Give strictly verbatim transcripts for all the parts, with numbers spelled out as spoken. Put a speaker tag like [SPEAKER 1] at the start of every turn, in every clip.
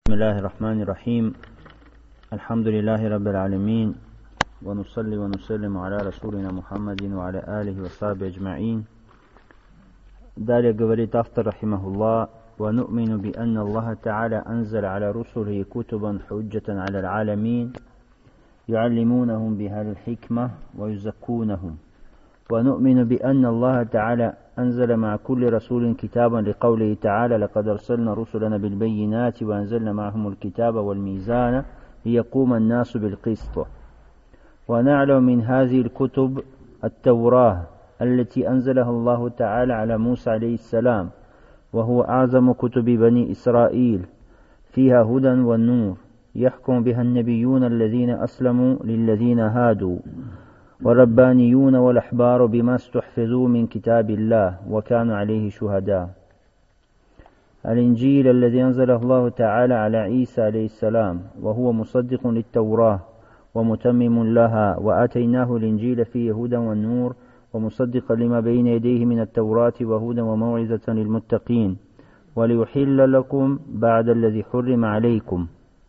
[SPEAKER 1] بسم الله الرحمن الرحيم. الحمد لله رب العالمين، ونصلي ونسلم على رسولنا محمد وعلى آله وصحبه أجمعين. Далее говорит автор рахимахуллах: ونؤمن بأن الله تعالى أنزل على رسله كتبا حجة على العالمين يعلمونهم بها الحكمة ويزكونهم. ونؤمن بأن الله تعالى أنزل مع كل رسول كتابا لقوله تعالى: لقد أرسلنا رسلنا بالبينات وأنزلنا معهم الكتاب والميزان ليقوم الناس بالقسط. ونعلم من هذه الكتب التوراة التي أنزلها الله تعالى على موسى عليه السلام، وهو أعظم كتب بني إسرائيل، فيها هدى والنور، يحكم بها النبيون الذين أسلموا للذين هادوا، والربانيون والأحبار بما استحفظوا من كتاب الله وكانوا عليه شهداء. الإنجيل الذي أنزله الله تعالى على عيسى عليه السلام، وهو مصدق للتوراة ومتمم لها، وآتيناه الإنجيل فيه هدى والنور ومصدقا لما بين يديه من التوراة وهدى وموعظة للمتقين، وليحل لكم بعد الذي حرم عليكم.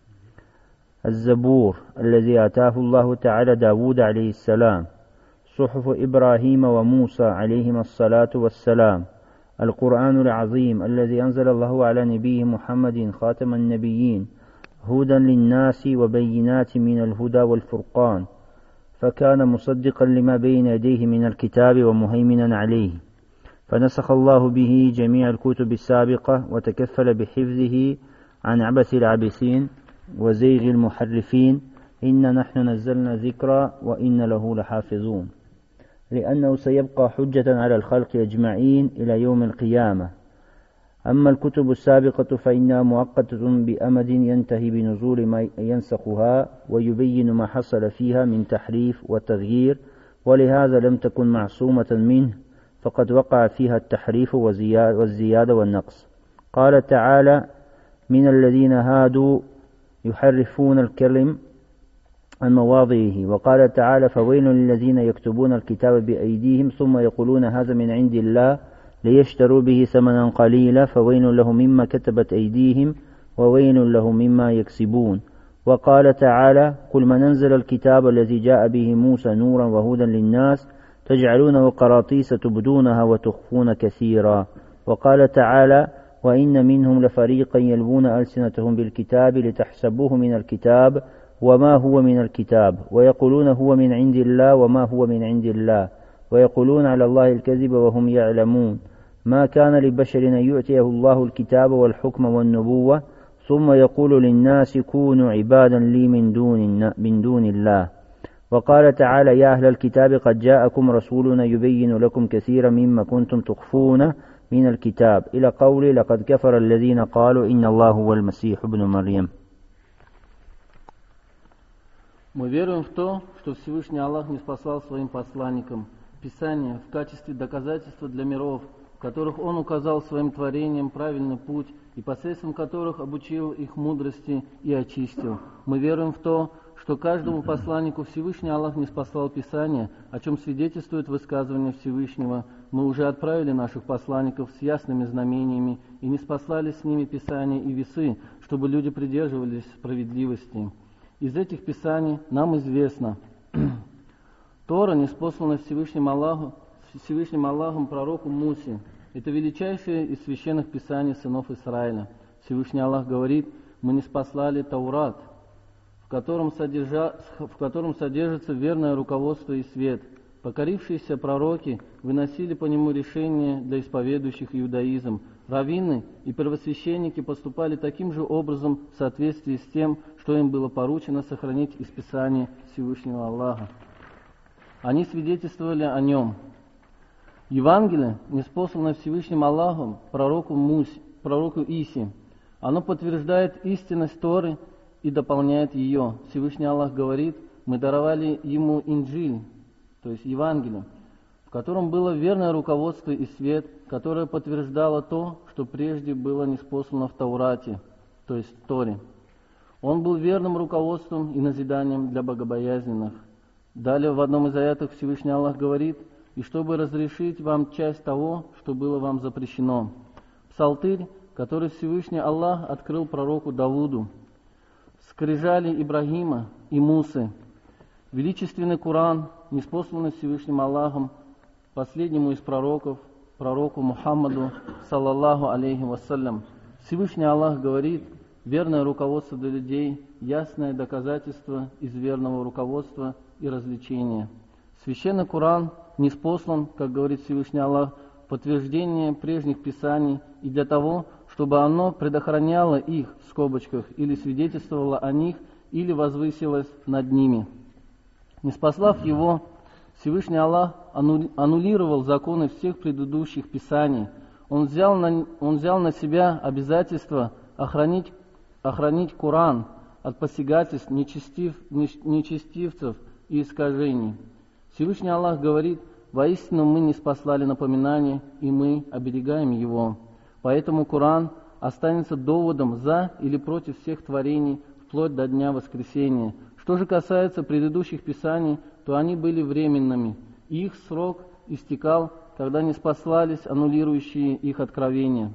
[SPEAKER 1] الزبور الذي آتاه الله تعالى داود عليه السلام، صحف إبراهيم وموسى عليهما الصلاة والسلام. القرآن العظيم الذي أنزل الله على نبيه محمد خاتم النبيين، هدى للناس وبينات من الهدى والفرقان، فكان مصدقا لما بين يديه من الكتاب ومهيمنا عليه، فنسخ الله به جميع الكتب السابقة وتكفل بحفظه عن عبث العابثين وزيغ المحرفين. إن نحن نزلنا ذكرا وإن له لحافظون، لأنه سيبقى حجة على الخلق أجمعين إلى يوم القيامة. أما الكتب السابقة فإنها مؤقتة بأمد ينتهي بنزول ما ينسخها ويبين ما حصل فيها من تحريف وتغيير، ولهذا لم تكن معصومة منه، فقد وقع فيها التحريف والزيادة والنقص. قال تعالى: من الذين هادوا يحرفون الكلم عن مواضعه. وقال تعالى: فويل للذين يكتبون الكتاب بأيديهم ثم يقولون هذا من عند الله ليشتروا به ثمنا قليلا فويل له مما كتبت أيديهم وويل له مما يكسبون. وقال تعالى: قل من أنزل الكتاب الذي جاء به موسى نورا وهدى للناس تجعلونه قراطيس تبدونها وتخفون كثيرا. وقال تعالى: وإن منهم لفريقا يلوون ألسنتهم بالكتاب لتحسبوه من الكتاب وما هو من الكتاب ويقولون هو من عند الله وما هو من عند الله ويقولون على الله الكذب وهم يعلمون. ما كان لبشر أن يؤتيه الله الكتاب والحكم والنبوة ثم يقول للناس كونوا عبادا لي من دون, من دون الله. وقال تعالى: يا أهل الكتاب قد جاءكم رسولنا يبين لكم كثيرا مما كنتم تخفون من الكتاب، إلى قوله: لقد كفر الذين قالوا إن الله هو المسيح ابن مريم.
[SPEAKER 2] Мы веруем в то, что Всевышний Аллах ниспослал своим посланникам Писание в качестве доказательства для миров, в которых Он указал своим творениям правильный путь и посредством которых обучил их мудрости и очистил. Мы веруем в то, что каждому посланнику Всевышний Аллах ниспослал Писание, о чем свидетельствует высказывание Всевышнего: мы уже отправили наших посланников с ясными знамениями и ниспослали с ними Писания и весы, чтобы люди придерживались справедливости. Из этих писаний нам известно: Тора ниспослана Всевышним Аллаху, Всевышним Аллахом пророку Мусе. Это величайшее из священных писаний сынов Израиля. Всевышний Аллах говорит: мы ниспослали Таурат, в котором, содержа, в котором содержится верное руководство и свет. Покорившиеся пророки выносили по нему решения для исповедующих иудаизм. Раввины и первосвященники поступали таким же образом в соответствии с тем, что им было поручено сохранить из Писания Всевышнего Аллаха. Они свидетельствовали о нем. Евангелие ниспослано Всевышним Аллахом пророку Мусе, пророку Исе. Оно подтверждает истинность Торы и дополняет ее. Всевышний Аллах говорит: мы даровали ему Инджиль, то есть Евангелие, в котором было верное руководство и свет, которое подтверждало то, что прежде было ниспослано в Таурате, то есть в Торе. Он был верным руководством и назиданием для богобоязненных. Далее в одном из аятов Всевышний Аллах говорит: и чтобы разрешить вам часть того, что было вам запрещено. Псалтырь который Всевышний Аллах открыл пророку Давуду, скрижали Ибрагима и Мусы, величественный Коран, ниспосланный Всевышним Аллахом последнему из пророков, пророку Мухаммаду, саллаллаху алейхи вассалям. Всевышний Аллах говорит: верное руководство для людей, ясное доказательство из верного руководства и развлечения. Священный Коран ниспослан, как говорит Всевышний Аллах, в подтверждение прежних писаний и для того, чтобы оно предохраняло их, в скобочках, или свидетельствовало о них, или возвысилось над ними. Ниспослав его, Всевышний Аллах аннулировал законы всех предыдущих писаний. Он взял на, он взял на себя обязательство охранить, охранить Коран от посягательств нечестив, нечестивцев и искажений. Всевышний Аллах говорит: воистину мы ниспослали напоминание, и мы оберегаем его. Поэтому Коран останется доводом за или против всех творений вплоть до дня воскресения. Что же касается предыдущих писаний, то они были временными, и их срок истекал, когда ниспослались аннулирующие их откровения.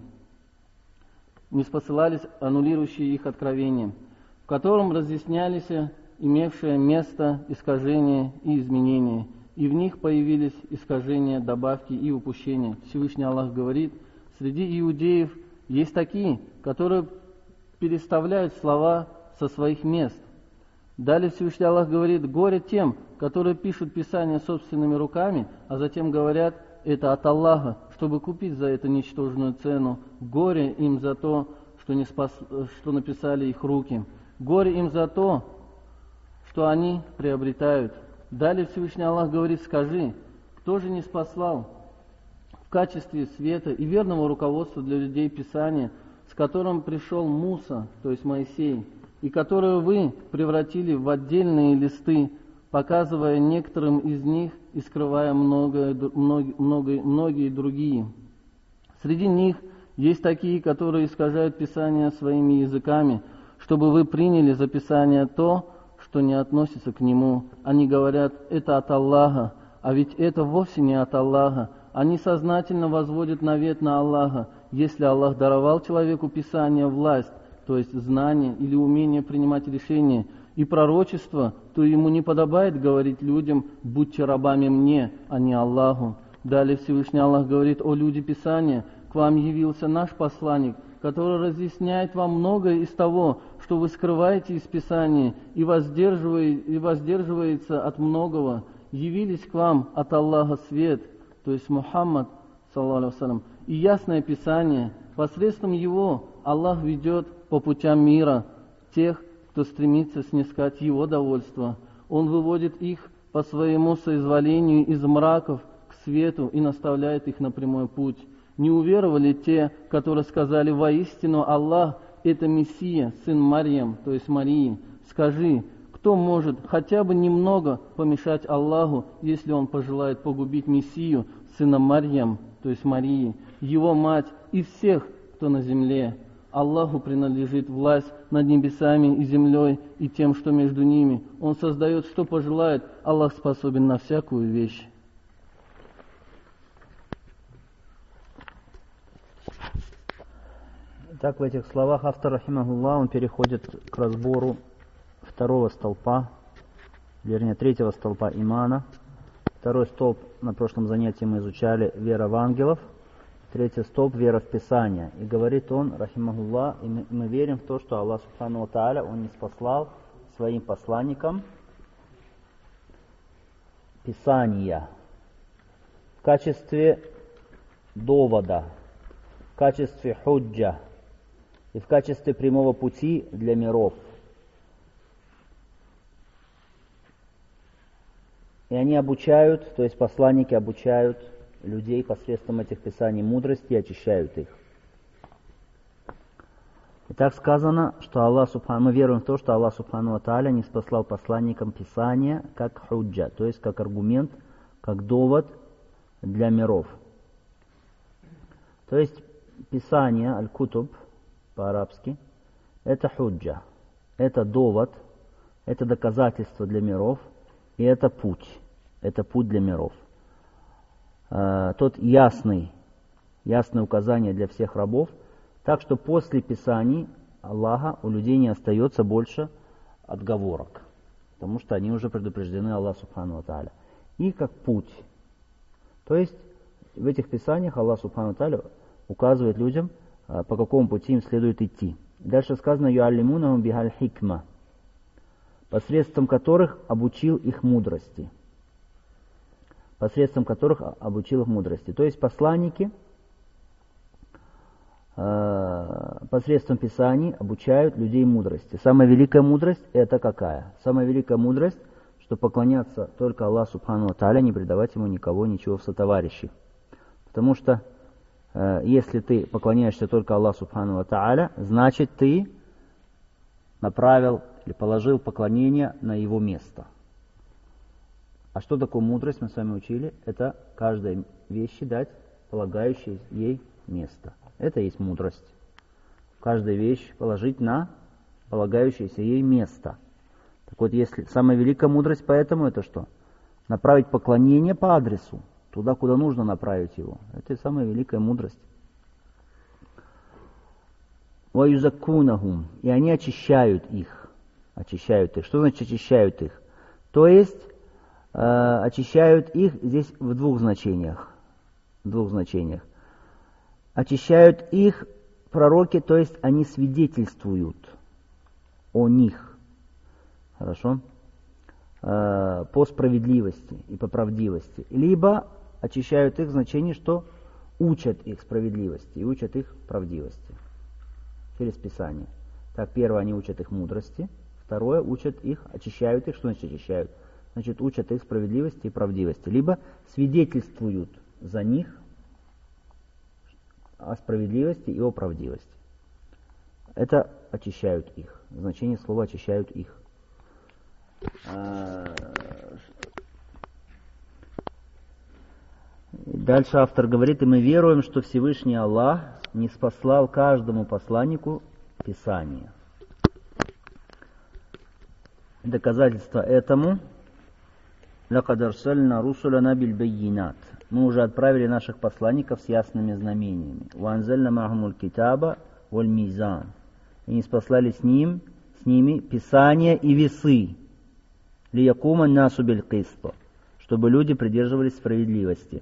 [SPEAKER 2] Ниспосылались аннулирующие их откровения, в котором разъяснялись имевшие место искажения и изменения, и в них появились искажения, добавки и упущения. Всевышний Аллах говорит: среди иудеев есть такие, которые переставляют слова со своих мест. Далее Всевышний Аллах говорит: горе тем, которые пишут Писание собственными руками, а затем говорят: это от Аллаха, чтобы купить за это ничтожную цену. Горе им за то, что, не спас... что написали их руки. Горе им за то, что они приобретают. Далее Всевышний Аллах говорит: скажи, кто же не спаслал в качестве света и верного руководства для людей Писания, с которым пришел Муса, то есть Моисей, и которое вы превратили в отдельные листы, показывая некоторым из них и скрывая многое, много, много, многие другие. Среди них есть такие, которые искажают Писание своими языками, чтобы вы приняли за Писание то, что не относится к нему. Они говорят: это от Аллаха, а ведь это вовсе не от Аллаха. Они сознательно возводят навет на Аллаха. Если Аллах даровал человеку Писание власть, то есть знание или умение принимать решения, и пророчество, то ему не подобает говорить людям: будьте рабами мне, а не Аллаху. Далее Всевышний Аллах говорит: о люди Писания, к вам явился наш посланник, который разъясняет вам многое из того, что вы скрываете из Писания, и, воздерживает, и воздерживается от многого. Явились к вам от Аллаха свет, то есть Мухаммад, саллаллаху алейхи вассалям, и ясное Писание. Посредством его Аллах ведет по путям мира тех, кто стремится снискать его довольство. Он выводит их по своему соизволению из мраков к свету и наставляет их на прямой путь. Не уверовали те, которые сказали: воистину Аллах — это Мессия, сын Марьям, то есть Марии. Скажи, кто может хотя бы немного помешать Аллаху, если он пожелает погубить Мессию, сына Марьям, то есть Марии, его мать и всех, кто на земле? Аллаху принадлежит власть над небесами и землей и тем, что между ними. Он создает, что пожелает. Аллах способен на всякую вещь.
[SPEAKER 1] Так, в этих словах автор, рахимахуллах, он переходит к разбору второго столпа, вернее, третьего столпа имана. Второй столб на прошлом занятии мы изучали — вера в ангелов. Третий столб — вера в Писание. И говорит он, рахимахуллах, и мы, мы верим в то, что Аллах субхану ва тааля, он ниспослал своим посланникам Писания в качестве довода, в качестве худжа и в качестве прямого пути для миров. И они обучают, то есть посланники обучают людей посредством этих писаний мудрости и очищают их. И так сказано, что Аллах субхану, мы веруем в то, что Аллах субхану ва тааля ниспослал посланникам Писания как худжа, то есть как аргумент, как довод для миров. То есть Писание, аль-кутуб по-арабски, это худжа, это довод, это доказательство для миров, и это путь, это путь для миров. Тот ясный, ясное указание для всех рабов, Так что после Писаний Аллаха у людей не остается больше отговорок, потому что они уже предупреждены Аллаху Субхану ва Тааля. И как путь. То есть в этих Писаниях Аллах Субхану ва Тааля указывает людям, по какому пути им следует идти. Дальше сказано «Юаллимунахум бихаль хикма», посредством которых обучил их мудрости. Посредством которых обучил их мудрости. То есть посланники посредством Писаний обучают людей мудрости. Самая великая мудрость это какая? Самая великая мудрость, что поклоняться только Аллаху Субхану ва Тааля, не предавать ему никого, ничего в сотоварищи. Потому что э, если ты поклоняешься только Аллаху Субхану ва Тааля, значит ты направил или положил поклонение на его место. А что такое мудрость, мы с вами учили? Это каждой вещи дать полагающее ей место. Это и есть мудрость. Каждую вещь положить на полагающееся ей место. Так вот, если самая великая мудрость поэтому это что? Направить поклонение по адресу, туда, куда нужно направить его. Это и самая великая мудрость. وَيُزَكُّونَهُمْ, и они очищают их. Очищают их. Что значит очищают их? То есть, э, очищают их здесь в двух значениях. В двух значениях. Очищают их пророки, то есть они свидетельствуют о них. Хорошо? Э, по справедливости и по правдивости. Либо очищают их в значении, что учат их справедливости и учат их правдивости. Через Писание. Так, первое, они учат их мудрости. Второе, учат их, очищают их. Что значит очищают? Значит, учат их справедливости и правдивости. Либо свидетельствуют за них о справедливости и о правдивости. Это очищают их. Значение слова очищают их. Дальше автор говорит, и мы веруем, что Всевышний Аллах не спаслал каждому посланнику Писание. Доказательство этому «Лакад арсальна русуляна биль баййинат». Мы уже отправили наших посланников с ясными знамениями. «Ванзальна махумуль китаба валь мизан». И не спаслали с, ним, с ними Писания и весы. «Лиякума насу биль кисто», чтобы люди придерживались справедливости.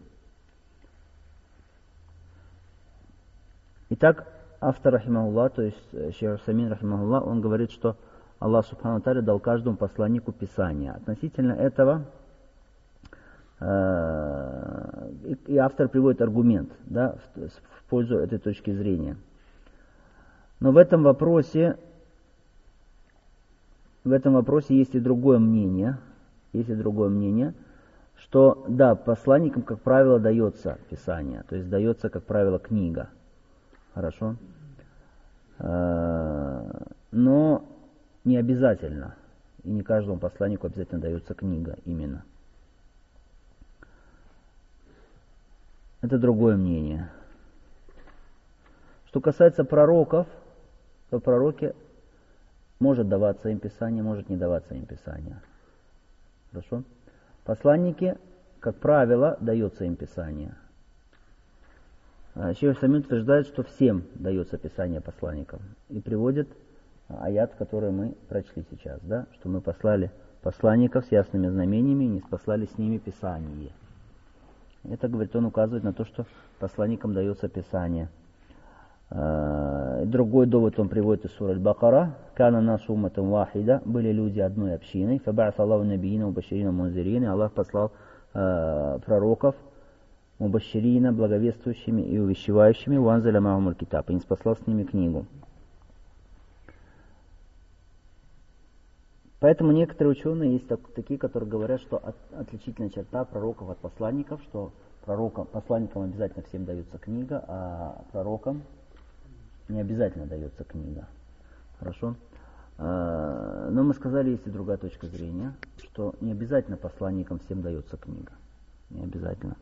[SPEAKER 1] Итак, автор, рахимахуллах, то есть Шейх Усаймин, рахимахуллах, он говорит, что Аллах Субхану ва Тааля дал каждому посланнику Писание. Относительно этого э, и, и автор приводит аргумент, да, в, в пользу этой точки зрения. Но в этом вопросе, в этом вопросе есть и другое мнение, есть и другое мнение, что да, посланникам, как правило, дается Писание, то есть дается, как правило, книга. Хорошо? Но не обязательно. И не каждому посланнику обязательно дается книга именно. Это другое мнение. Что касается пророков, то пророки может даваться им Писание, может не даваться им Писание. Хорошо? Посланники, как правило, дается им Писание. Шейх Усаймин утверждает, что всем дается Писание посланникам. И приводит аят, который мы прочли сейчас, да? Что мы послали посланников с ясными знамениями и не спаслали с ними Писание. Это, говорит, он указывает на то, что посланникам дается Писание. Другой довод он приводит из суры Аль-Бакара. «Кана насу умматан вахида», были люди одной общиной. «Фаба'аса Аллаху набиина мубашширина мунзирина», Аллах послал э, пророков мубашширина, благовествующими и увещевающими, «Ванзаля махумуль китаб», и не спаслал с ними книгу. Поэтому некоторые ученые есть так, такие, которые говорят, что от, отличительная черта пророков от посланников, что пророкам, посланникам обязательно всем дается книга, а пророкам не обязательно дается книга. Хорошо? Но мы сказали, есть и другая точка зрения, что не обязательно посланникам всем дается книга. Не обязательно.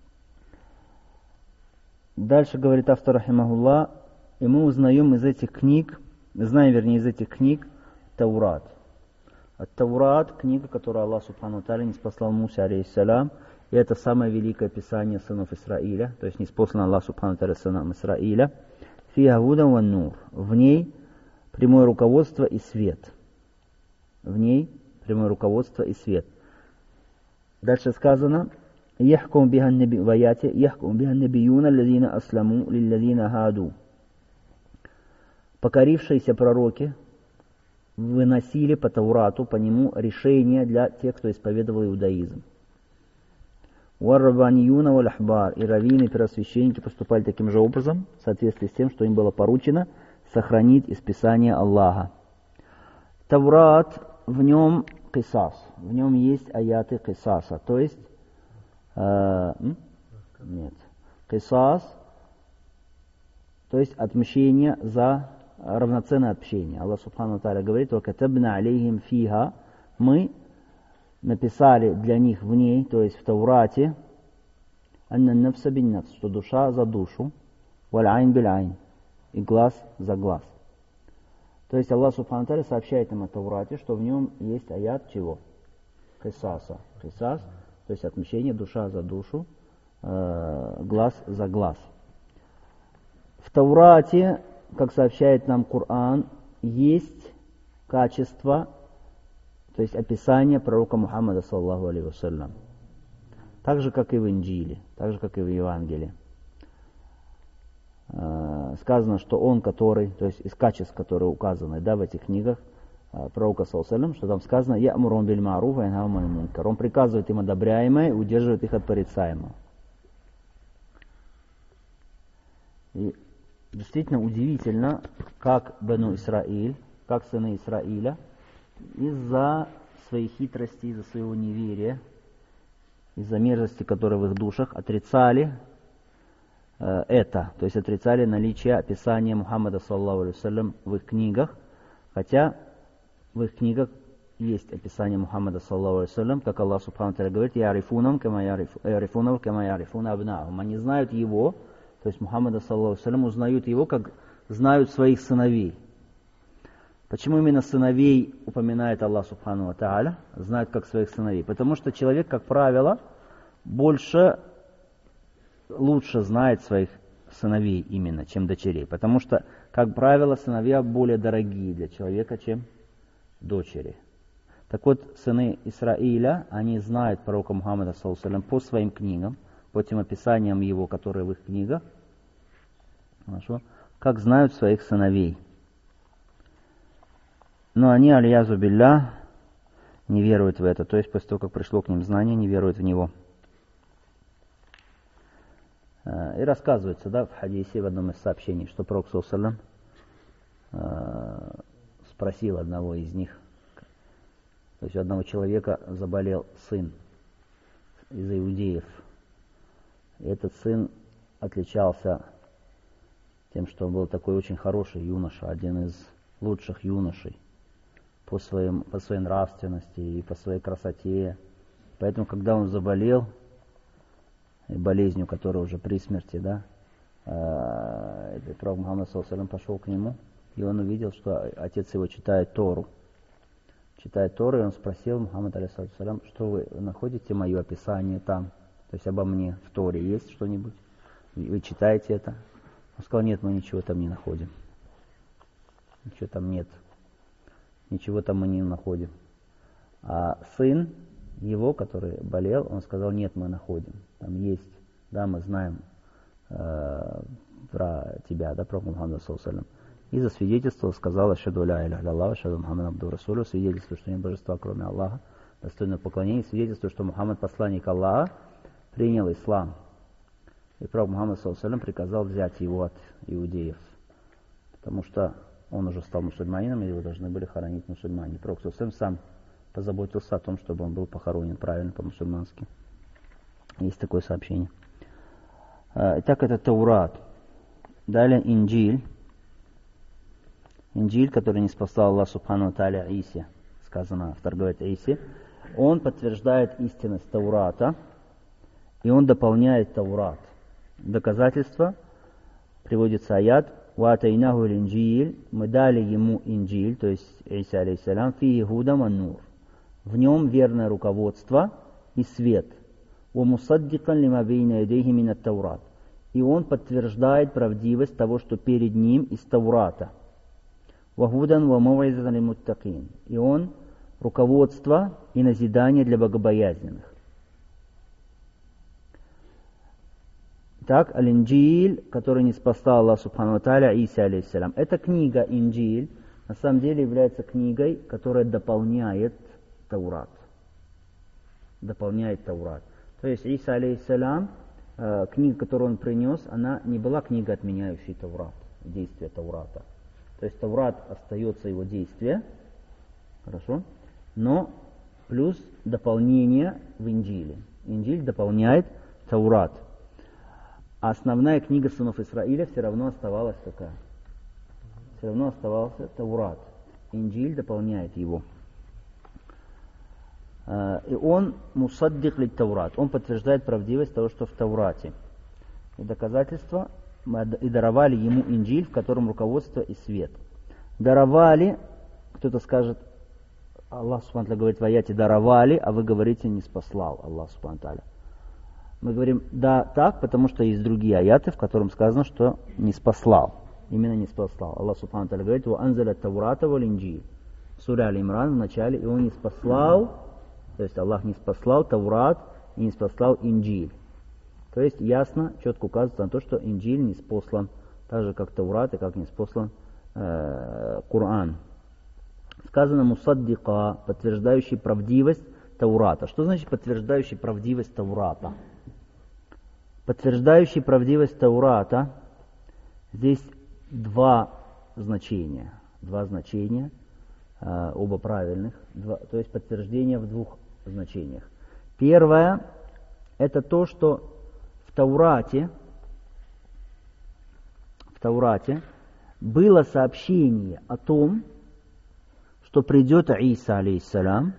[SPEAKER 1] Дальше говорит автор, рахимахуллах, и мы узнаем из этих книг, знаем, вернее, из этих книг Таурат. Ат-Таурат, книга, которую Аллах Субхану ва Тааля ниспослал Мусе, алейхиссалям, и это самое великое писание сынов Исраиля, то есть ниспослано Аллах Субхану ва Тааля сынам Исраиля. фиха гудан ван нур. В ней прямое руководство и свет. В ней прямое руководство и свет. Дальше сказано: яхкум бихан наби в аяте яхкум бихан набиюна аллазина асламу лиллазина хаду. Покорившиеся пророки выносили по Таурату, по нему решения для тех, кто исповедовал иудаизм. Уаррабаньюна валь ахбар, и раввины, и первосвященники поступали таким же образом, в соответствии с тем, что им было поручено сохранить из Писания Аллаха. Таврат, в нем кисас, в нем есть аяты кисаса, то есть э, нет, кисас, то есть отмщение за равноценное отмщение. Аллах Субхану Тааля говорит: «Вакатабна алейхим фиха», мы написали для них в ней, то есть в Таурате, «Анна нафса бин нафс», что душа за душу, «Валь айн биль айн», и глаз за глаз. То есть Аллах Субхану Тааля сообщает нам о Таурате, что в нем есть аят чего? Кисаса. Кисас, то есть отмщение, душа за душу, э, глаз за глаз. В Таурате, как сообщает нам Коран, есть качество, то есть описание пророка Мухаммада, саллаллаху алейхи вассалям. Так же, как и в Инджиле, так же, как и в Евангелии. Сказано, что он, который, то есть из качеств, которые указаны, да, в этих книгах пророка, саллаллаху алейхи вассалям, что там сказано: «Я'мурун биль ма'руф ва янхау анил мункар». Он приказывает им одобряемое и удерживает их от порицаемого. И действительно удивительно, как Бану Исраиль, как сыны Исраиля, из-за своей хитрости, из-за своего неверия, из-за мерзости, которая в их душах, отрицали э, это, то есть отрицали наличие описания Мухаммада, саллаллаху алейхи вассалям, в их книгах, хотя в их книгах есть описание Мухаммада, саллаллаху алейхи вассалям, как Аллах Субхану Тааля говорит: «Ярифунам кама ярифунам кама ярифуна абнаахум». Они знают его, то есть Мухаммада, саллаллаху алейхи вассалям, узнают его, как знают своих сыновей. Почему именно сыновей упоминает Аллах Субхану ва Тааля, знают как своих сыновей? Потому что человек, как правило, больше, лучше знает своих сыновей именно, чем дочерей. Потому что, как правило, сыновья более дорогие для человека, чем дочери. Так вот, сыны Исраиля, они знают пророка Мухаммада, саллаллаху алейхи вассалям, по своим книгам, по тем описаниям его, которые в их книгах, хорошо, как знают своих сыновей. Но они, аль-язу билля, не веруют в это. То есть после того, как пришло к ним знание, не веруют в него. И рассказывается, да, в хадисе, в одном из сообщений, что пророк, саллаллаху алейхи вассалям, спросил одного из них, то есть у одного человека заболел сын из иудеев. И этот сын отличался тем, что он был такой очень хороший юноша, один из лучших юношей по, своим, по своей нравственности и по своей красоте. Поэтому, когда он заболел болезнью, которая уже при смерти, да, э, пророк Мухаммад, саллаллаху алейхи вассалям, пошел к нему, и он увидел, что отец его читает Тору. Читает Тору, и он спросил Мухаммада, алейхи вассалям: что вы находите мое описание там? То есть обо мне в Торе есть что-нибудь? Вы читаете это? Он сказал: нет, мы ничего там не находим. Ничего там нет. Ничего там мы не находим. А сын его, который болел, он сказал: нет, мы находим. Там есть, да, мы знаем э, про тебя, да, про Мухаммада, саллаллаху алейхи вассалям. И засвидетельствовал, сказал: ашхаду ля иляха илля, ашхаду Мухаммад абду расулю, свидетельствует, что нет божества, кроме Аллаха, достойное поклонение, свидетельствует, что Мухаммад посланник Аллаха, принял ислам. И пророк Мухаммад, саллаллаху алейхи вассалям, приказал взять его от иудеев, потому что он уже стал мусульманином, и его должны были хоронить мусульмане. Пророк, саллаллаху алейхи вассалям, сам позаботился о том, чтобы он был похоронен правильно по-мусульмански. Есть такое сообщение. Итак, это Таурат. Далее Инджиль. Инджиль, который ниспослал Аллах Субхану ва Тааля Исе, сказано, автор говорит Исе, он подтверждает истинность Таурата, и он дополняет Таурат. Доказательство приводится аят: «Ваатайнаху линджиль», мы дали ему Инджиль, то есть Иса алейхиссалям, «фии гудам ва нур», в нем верное руководство и свет, «ва мусаддикан лима бейна ядейхи минат Таурат», и он подтверждает правдивость того, что перед ним из Таурата. Вахудан ва мав'изатан лилмуттакин. И он руководство и назидание для богобоязненных. Так, Аль-Инджиль, который ниспослал Аллах Субхану ва Тааля Иса алейхиссалям. Эта книга Инджиль на самом деле является книгой, которая дополняет Таурат. Дополняет Таурат. То есть Иса алейхиссалям, э, книга, которую он принес, она не была книгой, отменяющей Таурат, действие Таурата. То есть Таурат остается его действие, хорошо, но плюс дополнение в Инджиле. Инджиль дополняет Таурат. А основная книга сынов Исраиля все равно оставалась какая? Все равно оставался Таурат. Инджиль дополняет его. И он мусаддик ли Таурат. Он подтверждает правдивость того, что в Таурате. И доказательства, и даровали ему Инджиль, в котором руководство и свет. Даровали, кто-то скажет, Аллах Субхану ва Тааля говорит в аяте даровали, а вы говорите не спаслал Аллах Субхану ва Тааля. Мы говорим, да, так, потому что есть другие аяты, в котором сказано, что не спаслал. Именно не спаслал. Аллах Субхану ва Тааля говорит, «Ва анзаля Таурата вал Инджиль». Сура Аль-Имран в начале, и он не спаслал, то есть Аллах не спаслал Таурат и не спаслал Инджиль. То есть ясно, четко указывается на то, что Инджиль не спослан, так же как Таурат и как не спослан э, Коран. Сказано мусаддика, подтверждающий правдивость Таурата. Что значит подтверждающий правдивость Таурата? Подтверждающий правдивость Таурата, здесь два значения, два значения, э, оба правильных, два, то есть подтверждение в двух значениях. Первое, это то, что в Таурате, в Таурате было сообщение о том, что придет Иса алейхиссалям,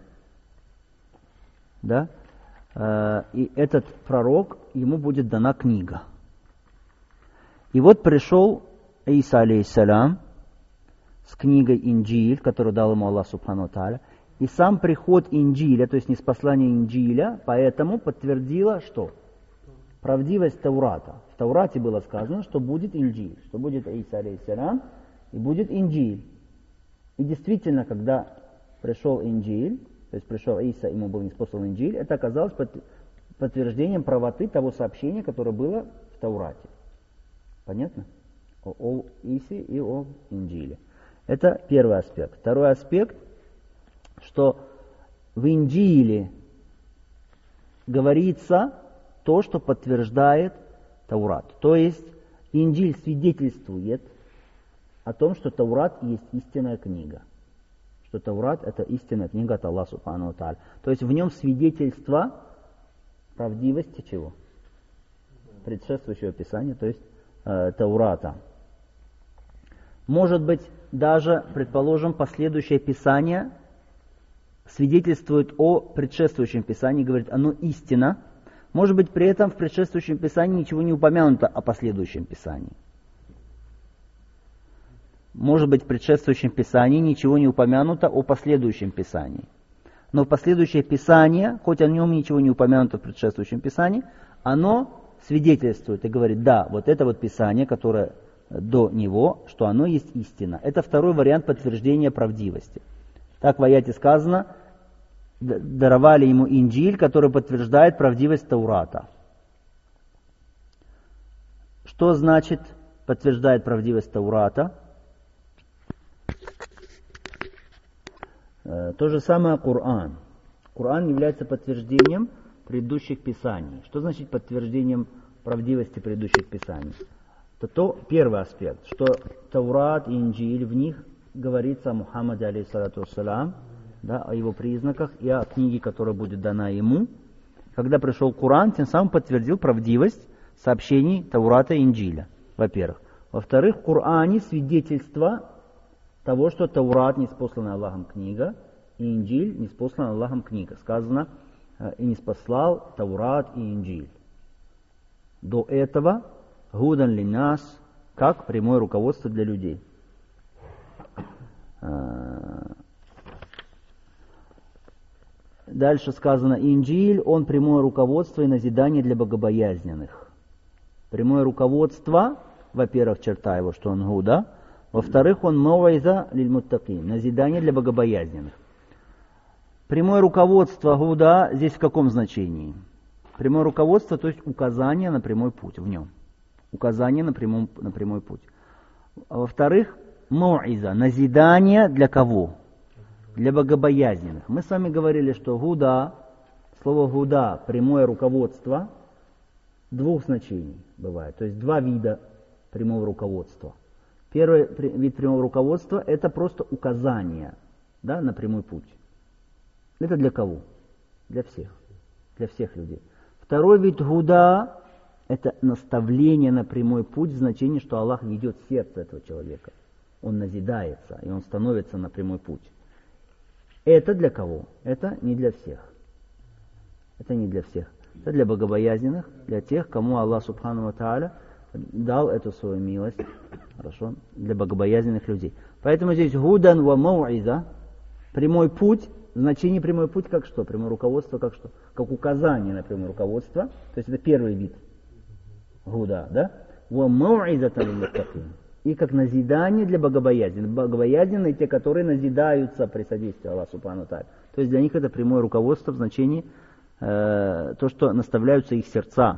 [SPEAKER 1] да, э, и этот пророк, ему будет дана книга. И вот пришел Иса алейхиссалям с книгой Инджиль, которую дал ему Аллах Субхану ва Тааля, и сам приход Инджиля, то есть ниспослание Инджиля, поэтому подтвердило, что правдивость Таурата. В Таурате было сказано, что будет Инджиль, что будет Иса алейхиссалям и будет Инджиль. И действительно, когда пришел Инджиль, то есть пришел Иса, ему был ниспослан Инджиль, это оказалось подтверждением правоты того сообщения, которое было в Таурате. Понятно? О, о Исе и о Инджиле. Это первый аспект. Второй аспект, что в Инджиле говорится то, что подтверждает Таурат. То есть Инджиль свидетельствует о том, что Таурат есть истинная книга. Что Таурат это истинная книга от Аллаха Субхану ва Тааля. То есть в нем свидетельство правдивости чего? Предшествующего писания, то есть э, Таурата. Может быть, даже, предположим, последующее писание свидетельствует о предшествующем писании, говорит, оно истина. Может быть, при этом в предшествующем писании ничего не упомянуто о последующем писании. Может быть, в предшествующем писании ничего не упомянуто о последующем писании. Но последующее писание, хоть о нем ничего не упомянуто в предшествующем писании, оно свидетельствует и говорит, да, вот это вот писание, которое до него, что оно есть истина. Это второй вариант подтверждения правдивости. Так в аяте сказано, даровали ему Инджиль, который подтверждает правдивость Таурата. Что значит подтверждает правдивость Таурата? То же самое Коран. Коран является подтверждением предыдущих писаний. Что значит подтверждением правдивости предыдущих писаний? Это то, первый аспект, что Таурат и Инджиль, в них говорится о Мухаммаде, алейхиссалату вассалям, да, о его признаках и о книге, которая будет дана ему. Когда пришел Коран, тем самым подтвердил правдивость сообщений Таурата и Инджиля, во-первых. Во-вторых, в Коране свидетельство того, что Таурат ниспослана Аллахом книга, и Инджиль ниспослана Аллахом книга. Сказано, и ниспослал Таурат и Инджиль. До этого гудан линнас, как прямое руководство для людей. Дальше сказано, Инджиль, он прямое руководство и назидание для богобоязненных. Прямое руководство, во-первых, черта его, что он гуда, во-вторых, он мауиза лиль-муттакин, назидание для богобоязненных. Прямое руководство гуда здесь в каком значении? Прямое руководство, то есть указание на прямой путь в нем. Указание на прямой, на прямой путь. А во-вторых, мауиза, назидание для кого? Для богобоязненных. Мы с вами говорили, что гуда, слово гуда, прямое руководство, двух значений бывает. То есть два вида прямого руководства. Первый вид прямого руководства – это просто указание, да, на прямой путь. Это для кого? Для всех. Для всех людей. Второй вид гуда – это наставление на прямой путь в значении, что Аллах ведет сердце этого человека. Он назидается, и он становится на прямой путь. Это для кого? Это не для всех. Это не для всех. Это для богобоязненных, для тех, кому Аллах Субхану ва Тааля дал эту свою милость. Хорошо? Для богобоязненных людей. Поэтому здесь гудан ва мауиза, прямой путь, значение прямой путь как что? Прямое руководство как что? Как указание на прямое руководство. То есть это первый вид гуда, да? Ва мауиза лиль-муттакин. И как назидание для богобоязненных. Богобоязненные те, которые назидаются при содействии Аллаха Субхану ва Тааля. То есть для них это прямое руководство в значении э, то, что наставляются их сердца.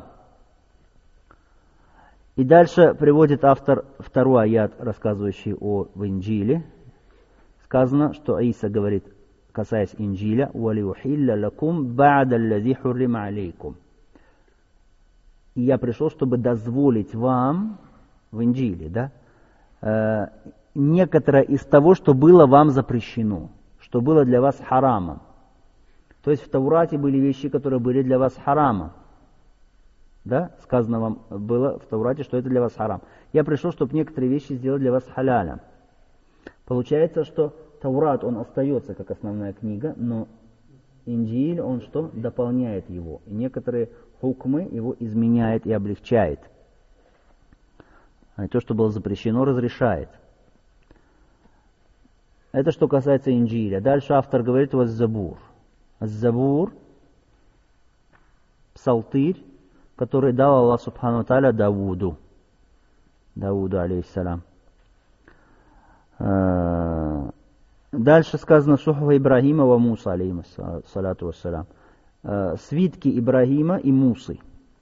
[SPEAKER 1] И дальше приводит автор второй аят, рассказывающий о в Инджиле. Сказано, что Иса говорит, касаясь Инджиля, «Валиухилля лакум ба'да аллази хуррима алейкум». И я пришел, чтобы дозволить вам, в Инджиле, да, э, некоторое из того, что было вам запрещено, что было для вас харамом. То есть в Таурате были вещи, которые были для вас харамом. Да, сказано вам было в Таурате, что это для вас харам. Я пришел, чтобы некоторые вещи сделать для вас халялем. Получается, что Таурат, он остается как основная книга, но Инджиль, он что? Дополняет его. И некоторые хукмы его изменяет и облегчает. А то, что было запрещено, разрешает. Это что касается Инджиля. Дальше автор говорит о Забур. Забур, псалтырь, который дал Аллах Субхану ва Тааля Давуду. Давуду, алейхиссалям. Дальше сказано Сухфа Ибрахима ва Муса, алейхиссалату вассалям. Свитки Ибрахима и Мусы.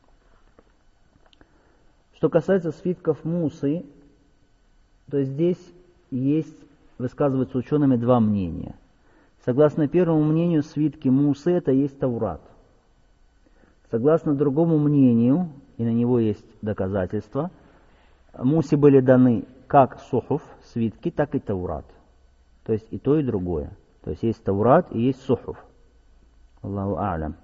[SPEAKER 1] Что касается свитков Мусы, то здесь есть, высказываются учеными два мнения. Согласно первому мнению, свитки Мусы это есть Таурат. Согласно другому мнению, и на него есть доказательства, Мусе были даны как Сухуф, свитки, так и Таурат. То есть и то, и другое. То есть есть Таурат и есть Сухуф. Аллаху а'лям.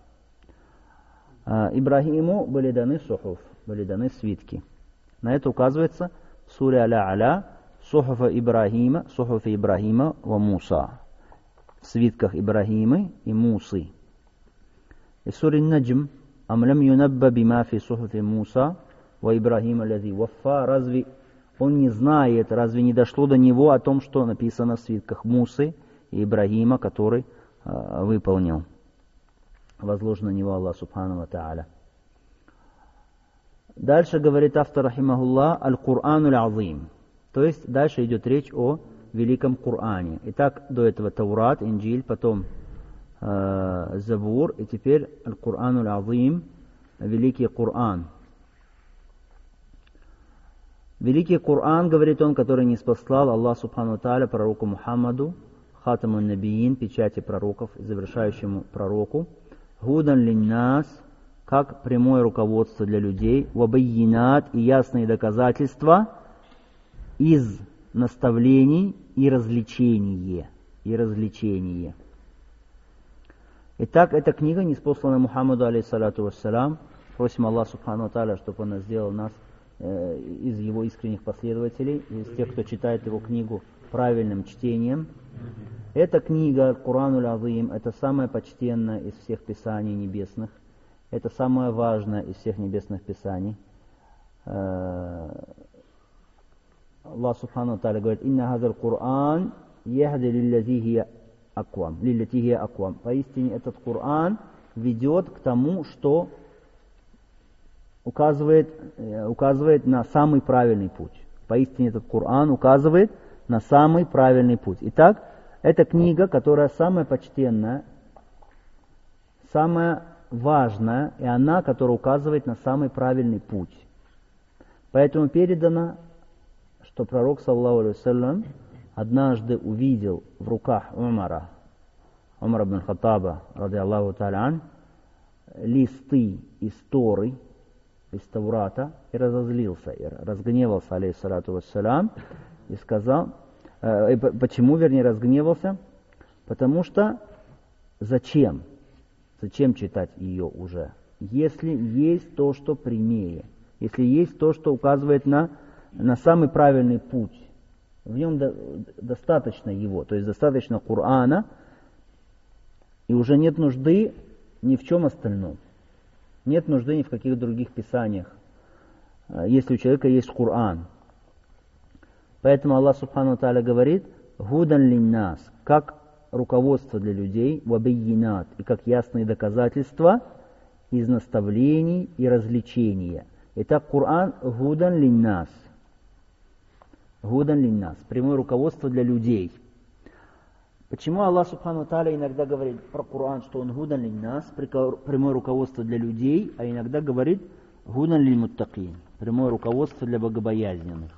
[SPEAKER 1] Ибрахиму были даны Сухуф, были даны свитки. На это указывается в суре Аля-Аля Сухуфа Ибрахима, Сухуфа Ибрахима ва Муса. В свитках Ибрахимы и Мусы. И в суре Наджм Ам лам юнабба бима фи сухуфи Муса ва Ибрахима лази ваффа. Разве он не знает, разве не дошло до него о том, что написано в свитках Мусы и Ибрахима, который э, выполнил, возложен на него Аллах Субхану ва Тааля. Дальше говорит автор рахимахуллах Аль-Кур'ану Аль-Азим. То есть дальше идет речь о великом Коране. Итак, до этого Таурат, Инджиль, потом э, Забур, и теперь Аль-Кур'ану Аль-Азим, великий Коран. Великий Коран, говорит он, который ниспослал Аллах Субхану ва Тааля пророку Мухаммаду, хатамун набиин, печати пророков, завершающему пророку, гудан линнас, как прямое руководство для людей, вабайинат, и ясные доказательства из наставлений и развлечение. И развлечение. Итак, эта книга ниспослана Мухаммаду, алейхиссалату вассалям. Просим Аллаха Субхану ва Тааля, чтобы Он сделал нас э, из Его искренних последователей, из тех, кто читает Его книгу правильным чтением. Эта книга, Курануль Азим, это самая почтенная из всех писаний небесных. Это самое важное из всех небесных писаний. Аллах Субхану ва Тааля говорит: «Инна хазар Кур'ан яхди лиллати хия аквам». Лиллати хия аквам. Поистине этот Кур'ан ведет к тому, что указывает, указывает на самый правильный путь. Поистине этот Коран указывает на самый правильный путь. Итак, это книга, которая самая почтенная, самая важная, и она, которая указывает на самый правильный путь. Поэтому передано, что пророк, саллаллаху алейхи вассалям, однажды увидел в руках Умара, Умара ибн Хаттаба, ради Аллаху та'аля ан, листы из Торы, из Таврата, и разозлился, и разгневался, алейхиссалату вассалям, и сказал, э, почему, вернее, разгневался? Потому что зачем? Зачем читать ее уже? Если есть то, что прямее, если есть то, что указывает на, на самый правильный путь, в нем до, достаточно его, то есть достаточно Корана, и уже нет нужды ни в чем остальном. Нет нужды ни в каких других писаниях, если у человека есть Коран. Поэтому Аллах Субхану Тааля говорит: «Гудан линнас», как руководство для людей, вабайинат, и как ясные доказательства из наставлений и развлечения. Итак, Коран гудан линнас. Гудан линнас, прямое руководство для людей. Почему Аллах Субхану Тааля иногда говорит про Коран, что он гудан линнас, прямое руководство для людей, а иногда говорит гудан лиль муттакин, прямое руководство для богобоязненных?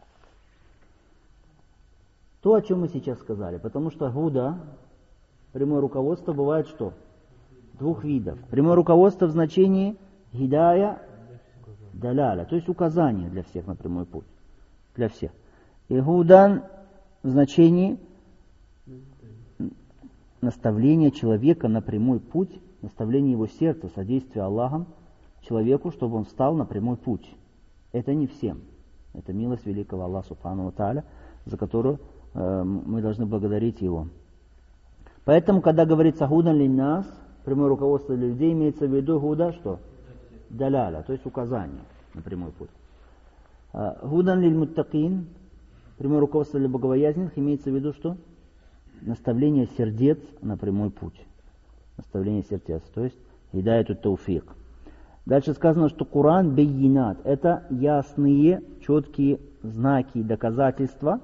[SPEAKER 1] То, о чем мы сейчас сказали, потому что гуда, прямое руководство, бывает что? Двух видов. Прямое руководство в значении гидая, даляля, то есть указание для всех на прямой путь, для всех. И гудан в значении наставление человека на прямой путь, наставление его сердца, содействие Аллахом человеку, чтобы он встал на прямой путь. Это не всем. Это милость великого Аллаха Субхану ва Тааля, за которую э, мы должны благодарить Его. Поэтому, когда говорится гудан линнас, прямое руководство для людей, имеется в виду гуда, что? Даляля, то есть указание на прямой путь. Гудан лиль муттакин, прямое руководство для богобоязненных, имеется в виду что? Наставление сердец на прямой путь. Наставление сердец, то есть хидаяту тауфик. Дальше сказано, что Коран байинат, это ясные, четкие знаки и доказательства,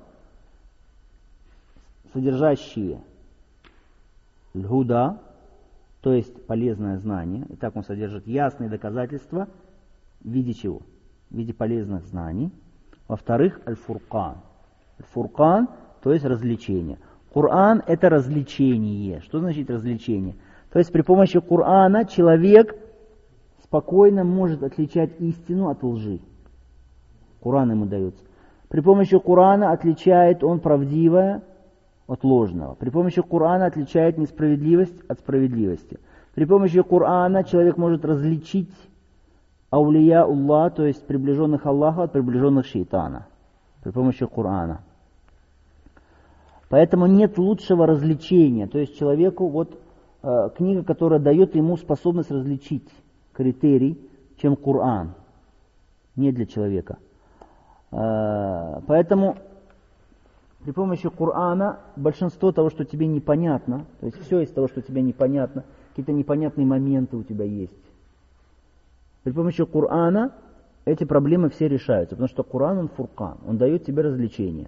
[SPEAKER 1] содержащие льгуда, то есть полезное знание. Итак, он содержит ясные доказательства в виде чего? В виде полезных знаний. Во-вторых, аль-фуркан. Аль-фуркан, то есть развлечение. Коран — это развлечение. Что значит развлечение? То есть при помощи Корана человек спокойно может отличать истину от лжи. Коран ему дается. При помощи Корана отличает он правдивое от ложного. При помощи Корана отличает несправедливость от справедливости. При помощи Корана человек может различить аулия Аллах, то есть приближенных Аллаха, от приближенных шейтана. При помощи Корана. Поэтому нет лучшего развлечения. То есть человеку вот э, книга, которая дает ему способность различить критерий, чем Коран. Не для человека. Э, поэтому при помощи Корана большинство того, что тебе непонятно, то есть все из того, что тебе непонятно, какие-то непонятные моменты у тебя есть. При помощи Корана эти проблемы все решаются, потому что Коран, он фуркан, он дает тебе развлечение.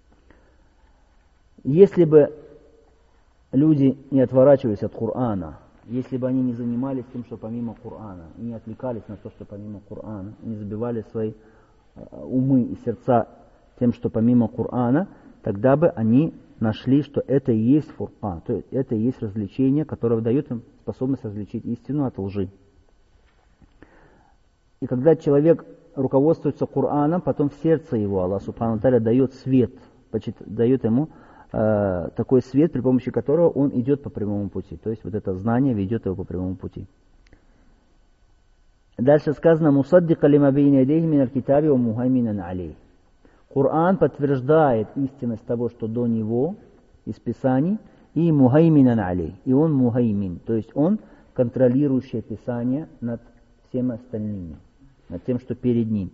[SPEAKER 1] Если бы люди не отворачивались от Корана, если бы они не занимались тем, что помимо Корана, и не отвлекались на то, что помимо Корана, не забивали свои умы и сердца тем, что помимо Корана, тогда бы они нашли, что это и есть фуркан, то есть это и есть развлечение, которое дает им способность различить истину от лжи. И когда человек руководствуется Кораном, потом в сердце его Аллах Субхану ва Тааля дает свет, дает ему э, такой свет, при помощи которого он идет по прямому пути. То есть вот это знание ведет его по прямому пути. Дальше сказано: «Мусаддика лима бейна ядейхи миналь китаби ва мухайминан алейх». Коран подтверждает истинность того, что до него из Писаний, и мухайминан алейх, и он мухаймин, то есть он контролирующее Писание над всеми остальными, над тем, что перед ним.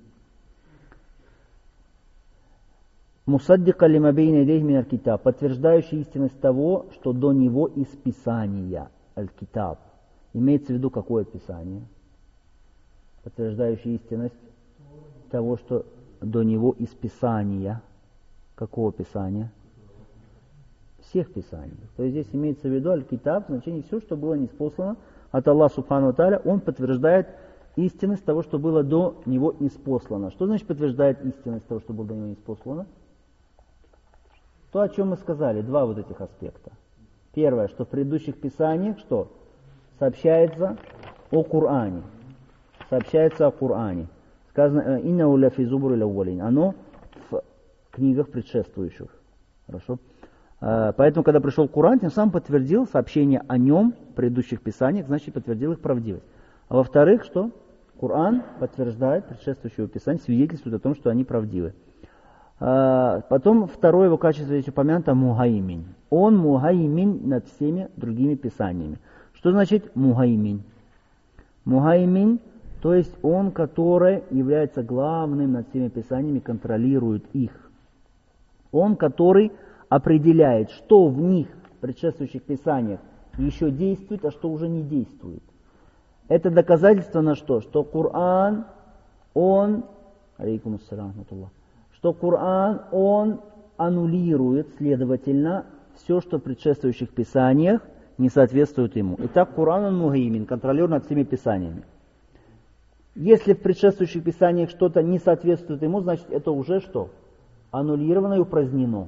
[SPEAKER 1] Мусаддика лима бейна ядейхи миналь китаб, подтверждающий истинность того, что до него из Писания, аль-китаб. Имеется в виду какое Писание? подтверждающие истинность того, что до него из Писания. Какого Писания? Всех Писаний. То есть здесь имеется в виду аль-китаб, значение все, что было ниспослано от Аллаха Субхану ва Тааля, он подтверждает истинность того, что было до него ниспослано. Что значит подтверждает истинность того, что было до него ниспослано? То, о чем мы сказали, два вот этих аспекта. Первое, что в предыдущих Писаниях, что? Сообщается о Коране. Сообщается о Коране. Сказано, «Иннаху ля фи зубурил аввалин». Оно в книгах предшествующих. Хорошо? Поэтому, когда пришел Коран, тем самым подтвердил сообщение о нем в предыдущих Писаниях, значит, подтвердил их правдивость. А во-вторых, что? Коран подтверждает предшествующее Писание, свидетельствует о том, что они правдивы. Потом второе его качество здесь упомянуто мухаймин. Он мухаймин над всеми другими Писаниями. Что значит мухаймин? Мухаймин, то есть он, который является главным над всеми Писаниями, контролирует их. Он, который определяет, что в них, в предшествующих Писаниях, еще действует, а что уже не действует. Это доказательство на что? Что Коран, он, алейкум ассалям, что Коран, он аннулирует, следовательно, все, что в предшествующих Писаниях не соответствует ему. Итак, Коран, он мухаймин, контролер над всеми Писаниями. Если в предшествующих Писаниях что-то не соответствует ему, значит, это уже что? Аннулировано и упразднено.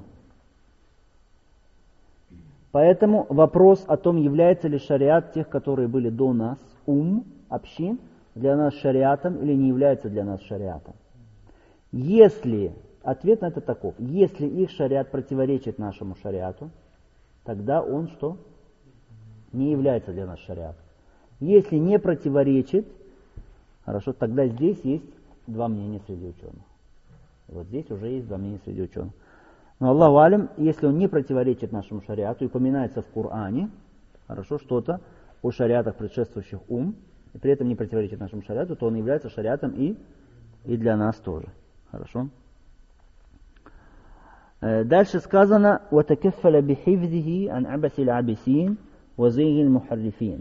[SPEAKER 1] Поэтому вопрос о том, является ли шариат тех, которые были до нас, ум, общин, для нас шариатом или не является для нас шариатом. Если, ответ на это таков, если их шариат противоречит нашему шариату, тогда он что? Не является для нас шариатом. Если не противоречит, хорошо, тогда здесь есть два мнения среди ученых. Вот здесь уже есть два мнения среди ученых. Но Аллаху алям, если он не противоречит нашему шариату и упоминается в Коране, хорошо, что-то о шариатах, предшествующих ум, и при этом не противоречит нашему шариату, то он является шариатом и, и для нас тоже. Хорошо. Дальше сказано: وَتَكَفَّلَ بِحِفْظِهِ عَنْ عَبَسِ الْعَبِسِينَ وَزَيْغِ الْمُحَرِّفِينَ.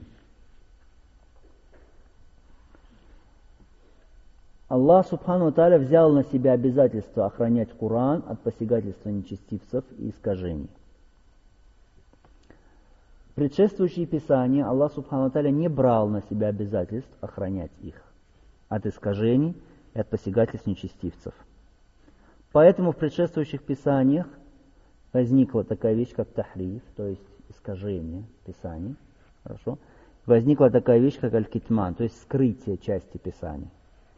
[SPEAKER 1] Аллах Субхану ва Тааля взял на себя обязательство охранять Коран от посягательства нечестивцев и искажений. Предшествующие Писания Аллах Субхану ва Тааля не брал на себя обязательств охранять их от искажений и от посягательств нечестивцев. Поэтому в предшествующих Писаниях возникла такая вещь, как тахриф, то есть искажение Писаний. Хорошо? Возникла такая вещь, как аль-китман, то есть скрытие части Писаний.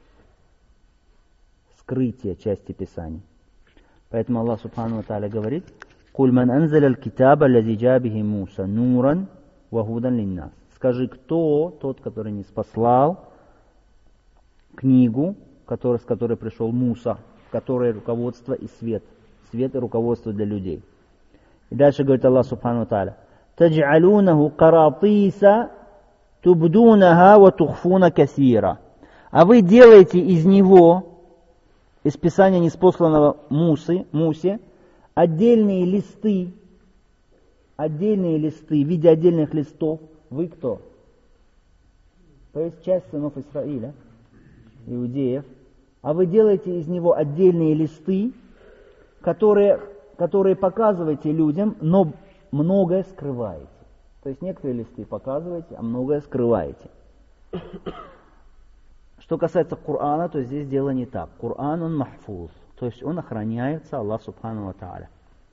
[SPEAKER 1] Скрытие части Писаний. Поэтому Аллах Субхану ва Тааля говорит: «Куль ман анзаля аль-китаба аллази джаа бихи Муса нуран ва худан линнас». Скажи, кто тот, который не спаслал книгу, который, с которой пришел Муса, в которой руководство и свет. Свет и руководство для людей. И дальше говорит Аллах Субхану ва Тааля: «Тадж'алунаху каратиса тубдунаха ва тухфуна касира». А вы делаете из него, из Писания ниспосланного Мусы, Мусе, отдельные листы, отдельные листы, в виде отдельных листов. Вы кто? То есть часть сынов Исраиля, иудеев. А вы делаете из него отдельные листы, которые, которые показываете людям, но многое скрываете. То есть некоторые листы показываете, а многое скрываете. Что касается Корана, то здесь дело не так. Коран, он махфуз, то есть он охраняется Аллах Субхану ва Тааля.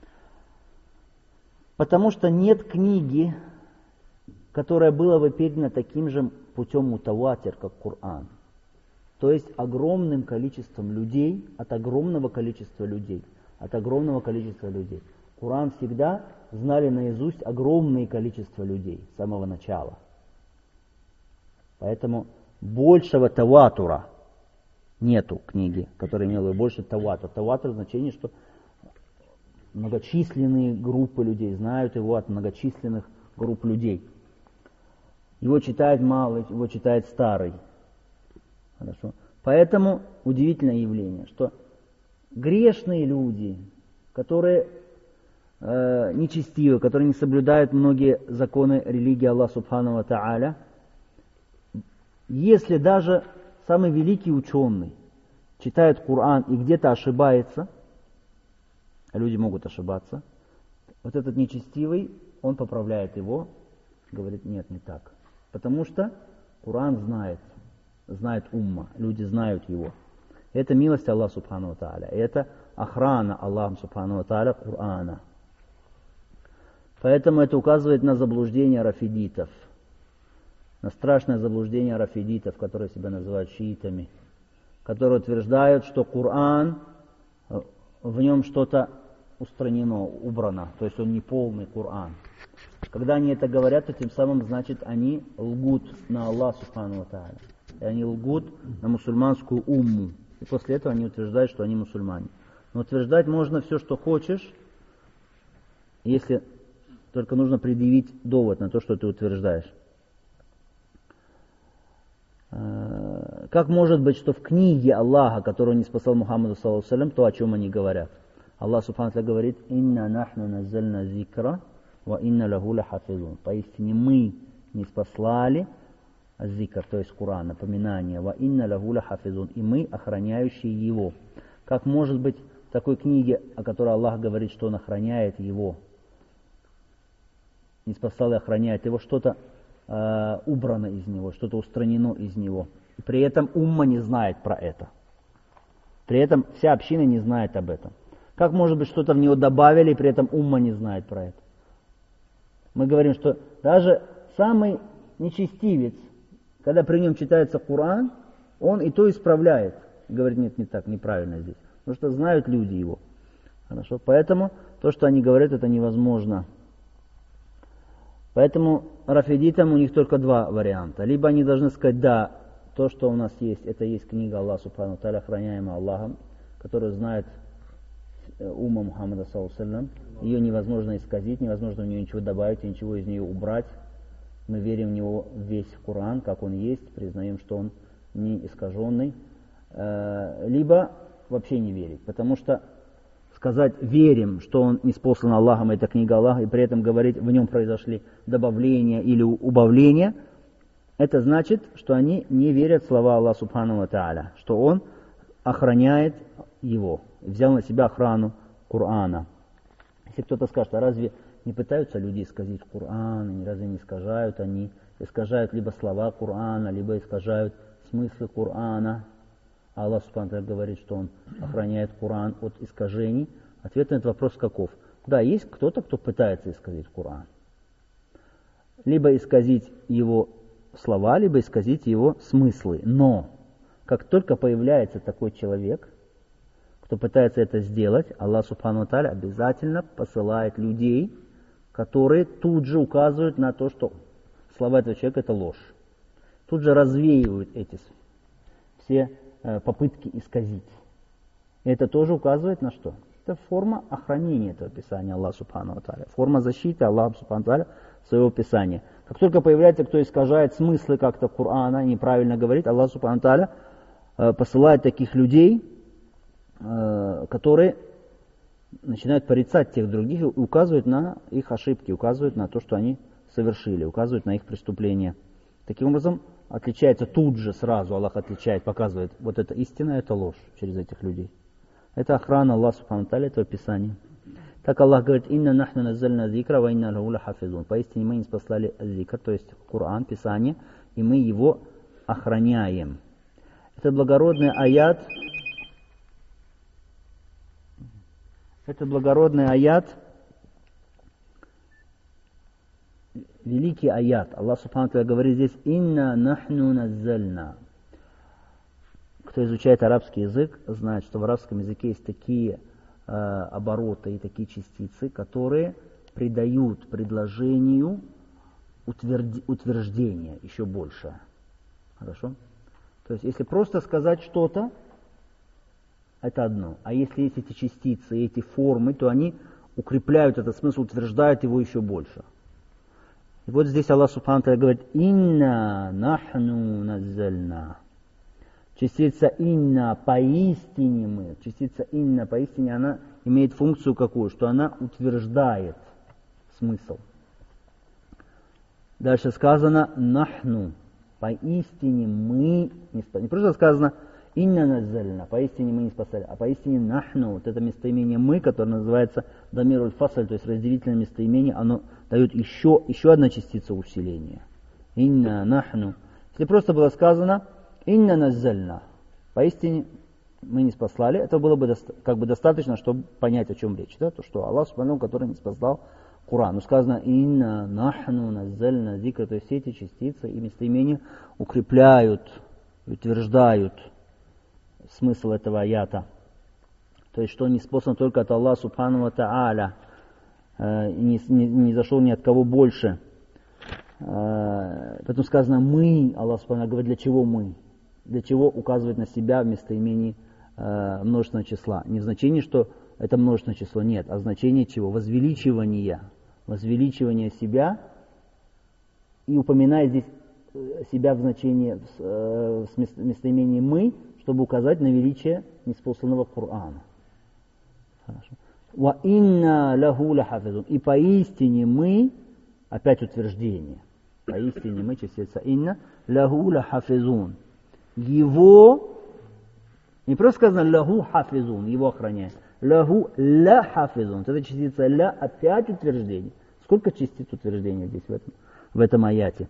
[SPEAKER 1] Потому что нет книги, которая была бы передана таким же путем мутаватир, как Коран. То есть огромным количеством людей, от огромного количества людей, от огромного количества людей. Коран всегда знали наизусть огромное количество людей с самого начала. Поэтому большего таватура нету книги, которая имела больше таватура. Таватур в значении, что многочисленные группы людей знают его от многочисленных групп людей. Его читает малый, его читает старый. Хорошо. Поэтому удивительное явление, что грешные люди, которые э, нечестивы, которые не соблюдают многие законы религии Аллаха Субхану ва Тааля, если даже самый великий ученый читает Коран и где-то ошибается, а люди могут ошибаться, вот этот нечестивый, он поправляет его, говорит, нет, не так. Потому что Коран знает, знает умма, люди знают его. Это милость Аллаха Субхану ва Тааля, это охрана Аллаха Субхану ва Тааля Корана. Поэтому это указывает на заблуждение рафидитов, на страшное заблуждение рафидитов, которые себя называют шиитами, которые утверждают, что Коран, в нем что-то устранено, убрано, то есть он не полный Коран. Когда они это говорят, то тем самым, значит, они лгут на Аллаха Субхану ва Тааля. И они лгут на мусульманскую умму. И после этого они утверждают, что они мусульмане. Но утверждать можно все, что хочешь, если только нужно предъявить довод на то, что ты утверждаешь. Как может быть, что в книге Аллаха, которую не спасал Мухаммаду саллаллаху алейхи ва саллям, то, о чем они говорят? Аллах Субхану ва Тааля говорит: «Инна нахну наззальна зикра, ва инна лаху лахафизун». Поистине мы не спаслали зикр, то есть Куран, напоминание, ва инна лаху лахафизун, и мы охраняющие его. Как может быть в такой книге, о которой Аллах говорит, что Он охраняет его, не спасал и охраняет его, что-то э, убрано из него, что-то устранено из него. И при этом умма не знает про это. При этом вся община не знает об этом. Как может быть что-то в него добавили, и при этом умма не знает про это? Мы говорим, что даже самый нечестивец, когда при нем читается Коран, он и то исправляет. Говорит, нет, не так, неправильно здесь. Потому что знают люди его. Хорошо? Поэтому то, что они говорят, это невозможно. Поэтому рафидитам у них только два варианта. Либо они должны сказать, да, то, что у нас есть, это есть книга Аллаха Субхану ва Тааля, охраняемая Аллахом, который знает умма Мухаммада саллаллаху алейхи ва саллям. Ее невозможно исказить, невозможно в нее ничего добавить, ничего из нее убрать. Мы верим в него весь Коран, как он есть, признаем, что он не искаженный. Либо вообще не верить, потому что сказать верим, что он ниспослан Аллахом, это книга Аллаха, и при этом говорить, в нем произошли добавления или убавления, это значит, что они не верят в слова Аллаха Субхану ва Тааля, что он охраняет его, взял на себя охрану Корана. Если кто-то скажет, а разве не пытаются люди исказить Коран, разве не искажают они, искажают либо слова Корана, либо искажают смыслы Корана, а Аллах Субхану ва Тааля говорит, что Он охраняет Коран от искажений. Ответ на этот вопрос каков? Да, есть кто-то, кто пытается исказить Коран. Либо исказить его слова, либо исказить его смыслы. Но, как только появляется такой человек, кто пытается это сделать, Аллах Субхану ва Тааля обязательно посылает людей, которые тут же указывают на то, что слова этого человека это ложь. Тут же развеивают эти все попытки исказить. И это тоже указывает на что? Это форма охранения этого Писания Аллаха Субхану ва Тааля, форма защиты Аллаха Субхану ва Тааля своего Писания. Как только появляется кто искажает смыслы как-то Корана, неправильно говорит, Аллах Субхану ва Тааля посылает таких людей, которые начинают порицать тех других и указывают на их ошибки, указывают на то, что они совершили, указывают на их преступления. Таким образом, отличается тут же сразу, Аллах отличает, показывает, вот это истина, это ложь через этих людей. Это охрана Аллаха Субхану ва Тааля, этого Писания. Так Аллах говорит, «Инна нахну наззальна зикра, ва инна лаху лахафизун». Поистине мы не спаслали зикр, то есть Коран, Писание, и мы его охраняем. Это благородный аят, это благородный аят, великий аят. Аллах Субхану ва Тааля говорит здесь «Инна нахну наззальна». Кто изучает арабский язык, знает, что в арабском языке есть такие э, обороты и такие частицы, которые придают предложению утверди, утверждение еще больше. Хорошо? То есть, если просто сказать что-то, это одно. А если есть эти частицы, эти формы, то они укрепляют этот смысл, утверждают его еще больше. И вот здесь Аллах Субхану ва Тааля говорит «Инна нахну наззальна». Частица «инна» поистине мы. Частица «инна» поистине, она имеет функцию какую? Что она утверждает смысл. Дальше сказано «нахну». Поистине мы не спасли. Не просто сказано «инна наззальна», поистине мы не спасали, а поистине «нахну». Вот это местоимение «мы», которое называется «дамируль фасль», то есть разделительное местоимение, оно дает еще, еще одна частица усиления. «Инна нахну». Если просто было сказано «инна наззальна», поистине мы не спаслали, это было бы доста- как бы достаточно, чтобы понять, о чем речь. Да? То, что Аллах Субхану, который не спасал Коран. Но сказано «инна нахну наззальна зикра», то есть все эти частицы и местоимения укрепляют, утверждают смысл этого аята. То есть, что не спослан только от Аллаха Субхану ва Тааля, э, не, не, не зашел ни от кого больше. Э, поэтому сказано «мы», Аллах Субхану говорит, для чего мы? Для чего указывает на себя в местоимении э, множественного числа? Не в значении, что это множественное число, нет, а в значении чего? Возвеличивания. Возвеличивание себя, и упоминает здесь себя в значении, в местоимении «мы», чтобы указать на величие неспосланного Корана. «Ва инна лаху лахафизун». И поистине мы, опять утверждение, поистине мы, частица «инна лаху лахафизун». Его, не просто сказано «лаху хафизун», его охраняет. Лаху ла хафизун. Это частица ля, опять утверждение. Сколько частиц утверждения здесь в этом, в этом аяте?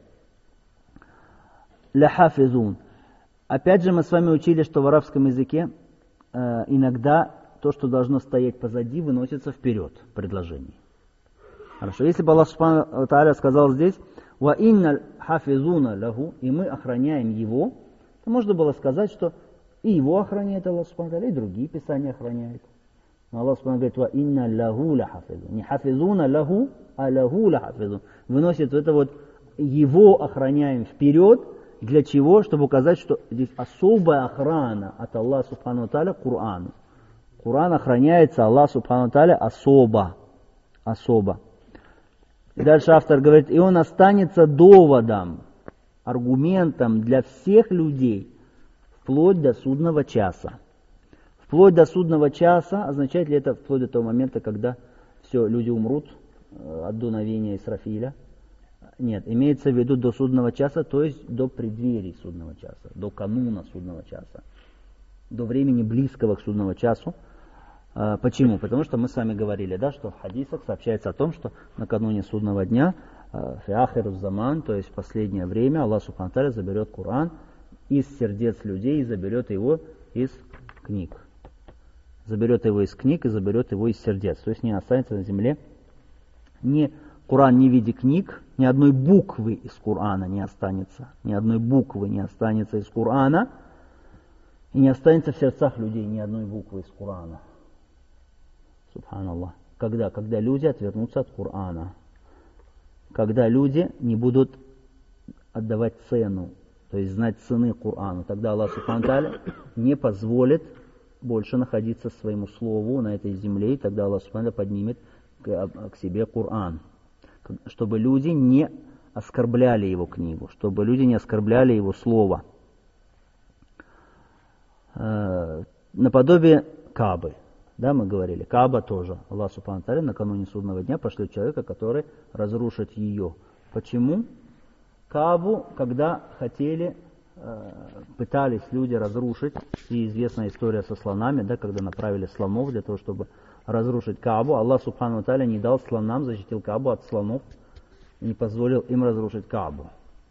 [SPEAKER 1] Ля хафизун. Опять же мы с вами учили, что в арабском языке э, иногда то, что должно стоять позади, выносится вперед в предложении. Хорошо. Если бы Аллах Субхану ва Тааля сказал здесь «Ва инна хафизуна лаху», и мы охраняем его, то можно было сказать, что и его охраняет Аллах Субхану ва Тааля, и другие писания охраняют. Но Аллах Субхану говорит, ва инна лаху ла хафизун. Не хафизуна лаху, а лаху ла хафизун. Выносит это вот его охраняем вперед. Для чего? Чтобы указать, что здесь особая охрана от Аллаха Субхану ва Тааля Корану. Коран охраняется Аллах Субхану ва Тааля особо. Особо. И дальше автор говорит, и он останется доводом, аргументом для всех людей, вплоть до судного часа. Вплоть до судного часа, означает ли это вплоть до того момента, когда все, люди умрут от дуновения Исрафиля? Нет, имеется в виду до судного часа, то есть до преддверий судного часа, до кануна судного часа, до времени близкого к судному часу. Почему? Потому что мы с вами говорили, да, что в хадисах сообщается о том, что накануне судного дня, фи ахиру заман, то есть в последнее время, Аллах Субхану ва Тааля заберет Коран из сердец людей и заберет его из книг. Заберет его из книг и заберет его из сердец. То есть не останется на земле ни Коран не в виде книг, ни одной буквы из Корана не останется. Ни одной буквы не останется из Корана. И не останется в сердцах людей ни одной буквы из Корана. Субханаллах. Когда? Когда люди отвернутся от Корана. Когда люди не будут отдавать цену, то есть знать цены Корану. Тогда Аллах Субхану ва Тааля не позволит больше находиться своему слову на этой земле, и тогда Аллах Субхану ва Тааля поднимет к, к себе Коран. Чтобы люди не оскорбляли его книгу, чтобы люди не оскорбляли его слово. Наподобие Каабы. Да, мы говорили, Кааба тоже. Аллах Субхану ва Тааля накануне судного дня пошлет человека, который разрушит ее. Почему? Каабу, когда хотели, пытались люди разрушить, и известная история со слонами, да, когда направили слонов для того, чтобы разрушить Каабу, Аллах Субхану ва Тааля не дал слонам, защитил Каабу от слонов, и не позволил им разрушить Каабу.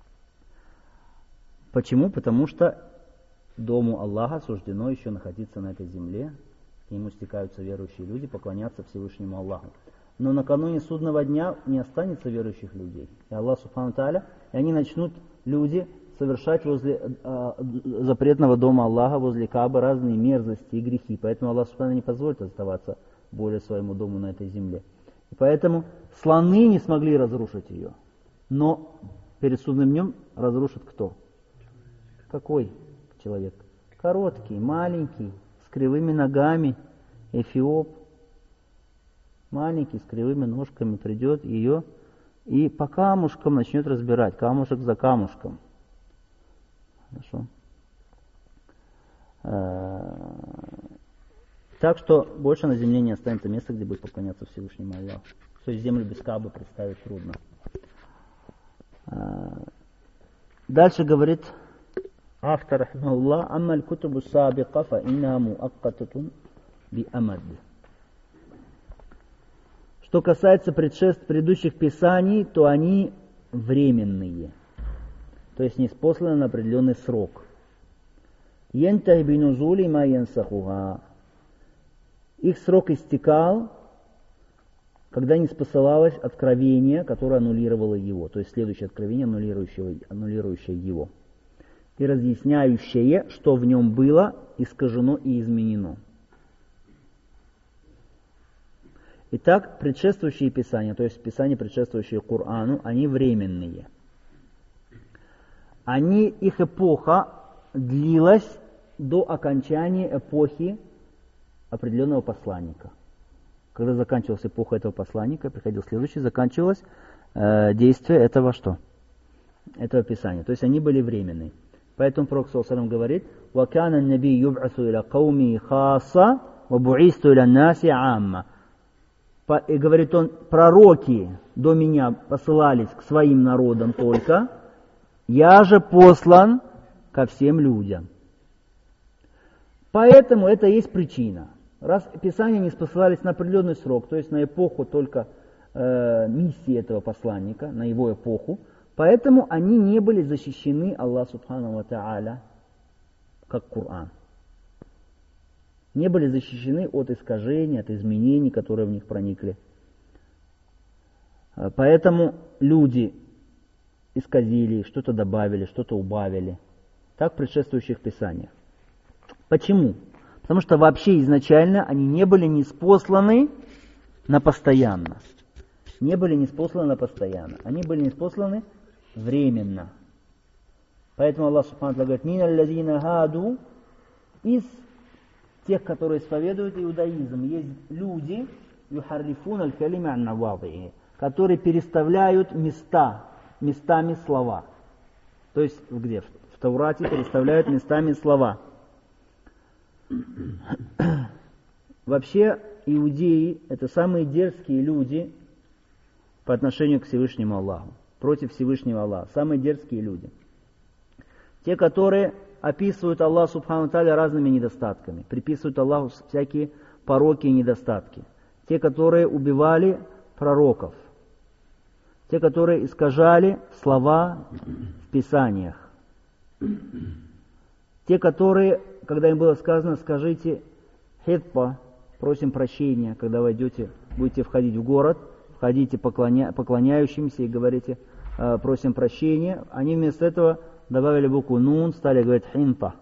[SPEAKER 1] Почему? Потому что дому Аллаха суждено еще находиться на этой земле, к нему стекаются верующие люди, поклоняться Всевышнему Аллаху. Но накануне судного дня не останется верующих людей. И Аллах Субхану ва Тааля, и они начнут, люди, совершать возле э, запретного дома Аллаха, возле Каабы разные мерзости и грехи. Поэтому Аллах Субхану ва Тааля не позволит оставаться более своему дому на этой земле. И поэтому слоны не смогли разрушить ее. Но перед судным днем разрушит кто? Какой человек? Короткий, маленький, с кривыми ногами, эфиоп. Маленький, с кривыми ножками придет ее и по камушкам начнет разбирать, камушек за камушком. Хорошо. Так что больше на земле не останется места, где будет поклоняться Всевышнему Аллаху. То есть землю без Каабы представить трудно. Дальше говорит автор, рахмахуллах, «Амма аль-кутубу сабика фа инна муаккататун би амад». Что касается предшеств предыдущих писаний, то они временные, то есть ниспосланы на определенный срок. «Янтахи бинузули ма янсахуха». Их срок истекал, когда не спосылалось откровение, которое аннулировало его, то есть следующее откровение, аннулирующее, аннулирующее его, и разъясняющее, что в нем было искажено и изменено. Итак, предшествующие писания, то есть писания, предшествующие Корану, они временные. Они, их эпоха длилась до окончания эпохи определенного посланника. Когда заканчивалась эпоха этого посланника, приходил следующий, заканчивалось э, действие этого что? Этого писания. То есть они были временные. Поэтому Пророк саллаллаху алейхи ва саллям говорит: «Вакана наби юб'асу иля кауми хаса, ва бу'исту иля наси амма». И говорит он, пророки до меня посылались к своим народам только, я же послан ко всем людям. Поэтому это и есть причина. Раз Писания не спосылались на определенный срок, то есть на эпоху только э, миссии этого посланника, на его эпоху, поэтому они не были защищены Аллаху Субхану ва Тааля, как Коран. Не были защищены от искажений, от изменений, которые в них проникли. Поэтому люди исказили, что-то добавили, что-то убавили. Так в предшествующих писаниях. Почему? Потому что вообще изначально они не были ниспосланы на постоянно. Не были ниспосланы на постоянно. Они были ниспосланы временно. Поэтому Аллах Субхану говорит: «Мин аллазина хаду», из тех, которые исповедуют иудаизм, есть люди, юхаррифун аль-калима ан мавадиhi, которые переставляют места, местами слова. То есть где? В Таурате переставляют местами слова. Вообще, иудеи — это самые дерзкие люди по отношению к Всевышнему Аллаху, против Всевышнего Аллаха. Самые дерзкие люди. Те, которые описывают Аллаха Субхану Тааля разными недостатками, приписывают Аллаху всякие пороки и недостатки. Те, которые убивали пророков. Те, которые искажали слова в Писаниях. Те, которые, когда им было сказано, скажите хитпа, просим прощения, когда войдете, будете входить в город, входите поклоня, поклоняющимся и говорите, просим прощения, они вместо этого добавили букву нун, стали говорить хинта.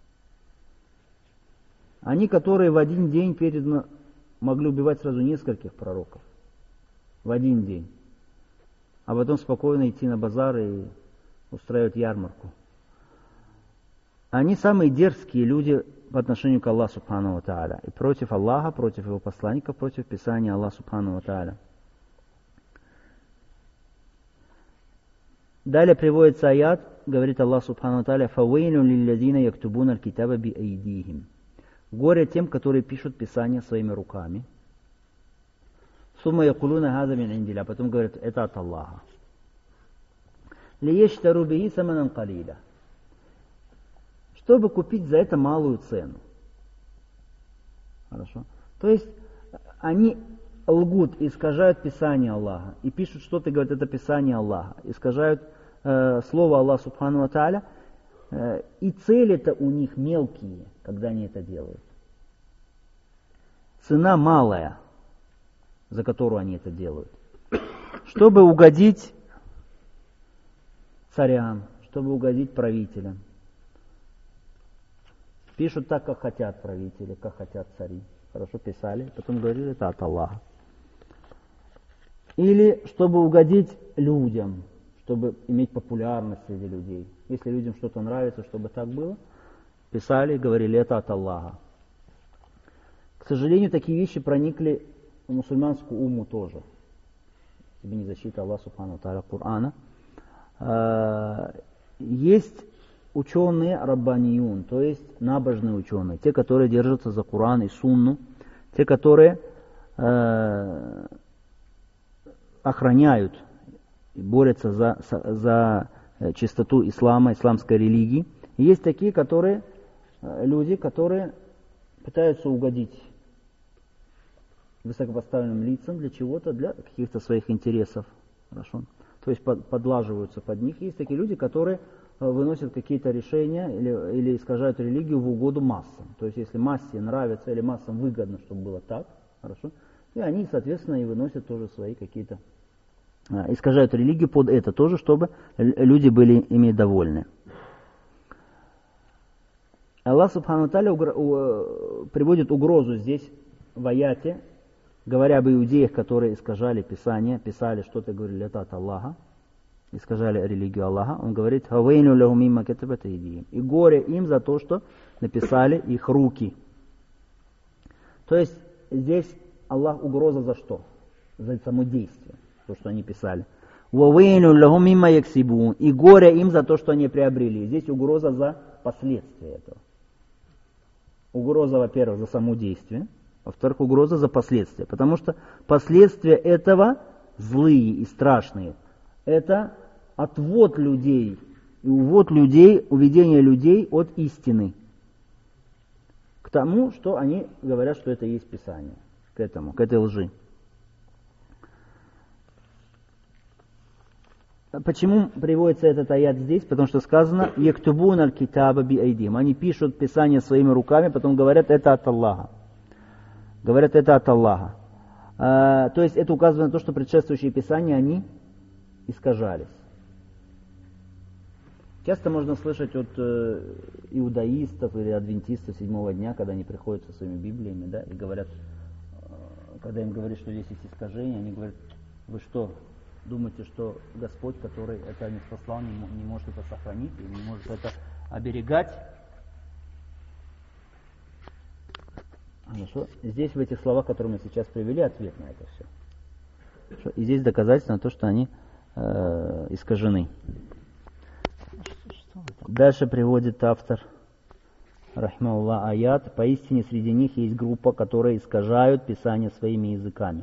[SPEAKER 1] Они, которые в один день передано могли убивать сразу нескольких пророков. В один день. А потом спокойно идти на базар и устраивать ярмарку. Они самые дерзкие люди по отношению к Аллаху Субхану ва Тааля. И против Аллаха, против его посланников, против Писания Аллаха Субхану ва Тааля. Далее приводится аят, говорит Аллах Субхану ва Тааля: «Фавейну лиллязина яктубуна аль-китаба би айдихим». Горе тем, которые пишут Писание своими руками. «Сумма якулуна хаза мин индилля». Потом говорят, это от Аллаха. «Лиештару бихи саманан калиля». Чтобы купить за это малую цену. Хорошо. То есть они лгут, искажают Писание Аллаха и пишут что-то, говорят, это Писание Аллаха, искажают э, слово Аллаха Субхану ва Тааля, э, и цели-то у них мелкие, когда они это делают. Цена малая, за которую они это делают. Чтобы угодить царям, чтобы угодить правителям. Пишут так, как хотят правители, как хотят цари. Хорошо писали, потом говорили, это от Аллаха. Или чтобы угодить людям, чтобы иметь популярность среди людей. Если людям что-то нравится, чтобы так было, писали, говорили, это от Аллаха. К сожалению, такие вещи проникли в мусульманскую умму тоже. Тебе не защита Аллаха Субхану ва Тааля Корана. Есть ученые раббаниюн, то есть набожные ученые, те, которые держатся за Коран и Сунну, те, которые э, охраняют и борются за, за чистоту ислама, исламской религии. И есть такие, которые, люди, которые пытаются угодить высокопоставленным лицам для чего-то, для каких-то своих интересов. Хорошо. То есть под, подлаживаются под них. Есть такие люди, которые выносят какие-то решения или, или искажают религию в угоду массам. То есть если массе нравится или массам выгодно, чтобы было так, хорошо, и они, соответственно, и выносят тоже свои какие-то, а, искажают религию под это тоже, чтобы люди были ими довольны. Аллах Субхану Тааля приводит угрозу здесь в аяте, говоря об иудеях, которые искажали Писание, писали что-то, говорили, это от Аллаха, искажали религию Аллаха. Он говорит, «Хавейну лаху мимма катабат айдихим». И горе им за то, что написали их руки. То есть здесь Аллах угроза за что? За само действие, то, что они писали. «Вавейну лаху мимма яксибун». И горе им за то, что они приобрели. Здесь угроза за последствия этого. Угроза, во-первых, за само действие. Во-вторых, угроза за последствия. Потому что последствия этого злые и страшные. Это отвод людей и увод людей, уведение людей от истины. К тому, что они говорят, что это и есть Писание. К этому, к этой лжи. Почему приводится этот аят здесь? Потому что сказано «Яктубун аль-китаба би айдим». Они пишут Писание своими руками, потом говорят, это от Аллаха. Говорят, это от Аллаха. А, то есть это указывает на то, что предшествующие Писания, они искажались. Часто можно слышать от э, иудаистов или адвентистов седьмого дня, когда они приходят со своими Библиями, да, и говорят, э, когда им говорят, что здесь есть искажение, они говорят, вы что, думаете, что Господь, который это не спаслал, не, не может это сохранить, и не может это оберегать? Хорошо. Здесь в этих словах, которые мы сейчас привели, ответ на это все. Хорошо. И здесь доказательство на то, что они э, искажены. Дальше приводит автор, рахмауллах, аят. Поистине среди них есть группа, которые искажают Писание своими языками.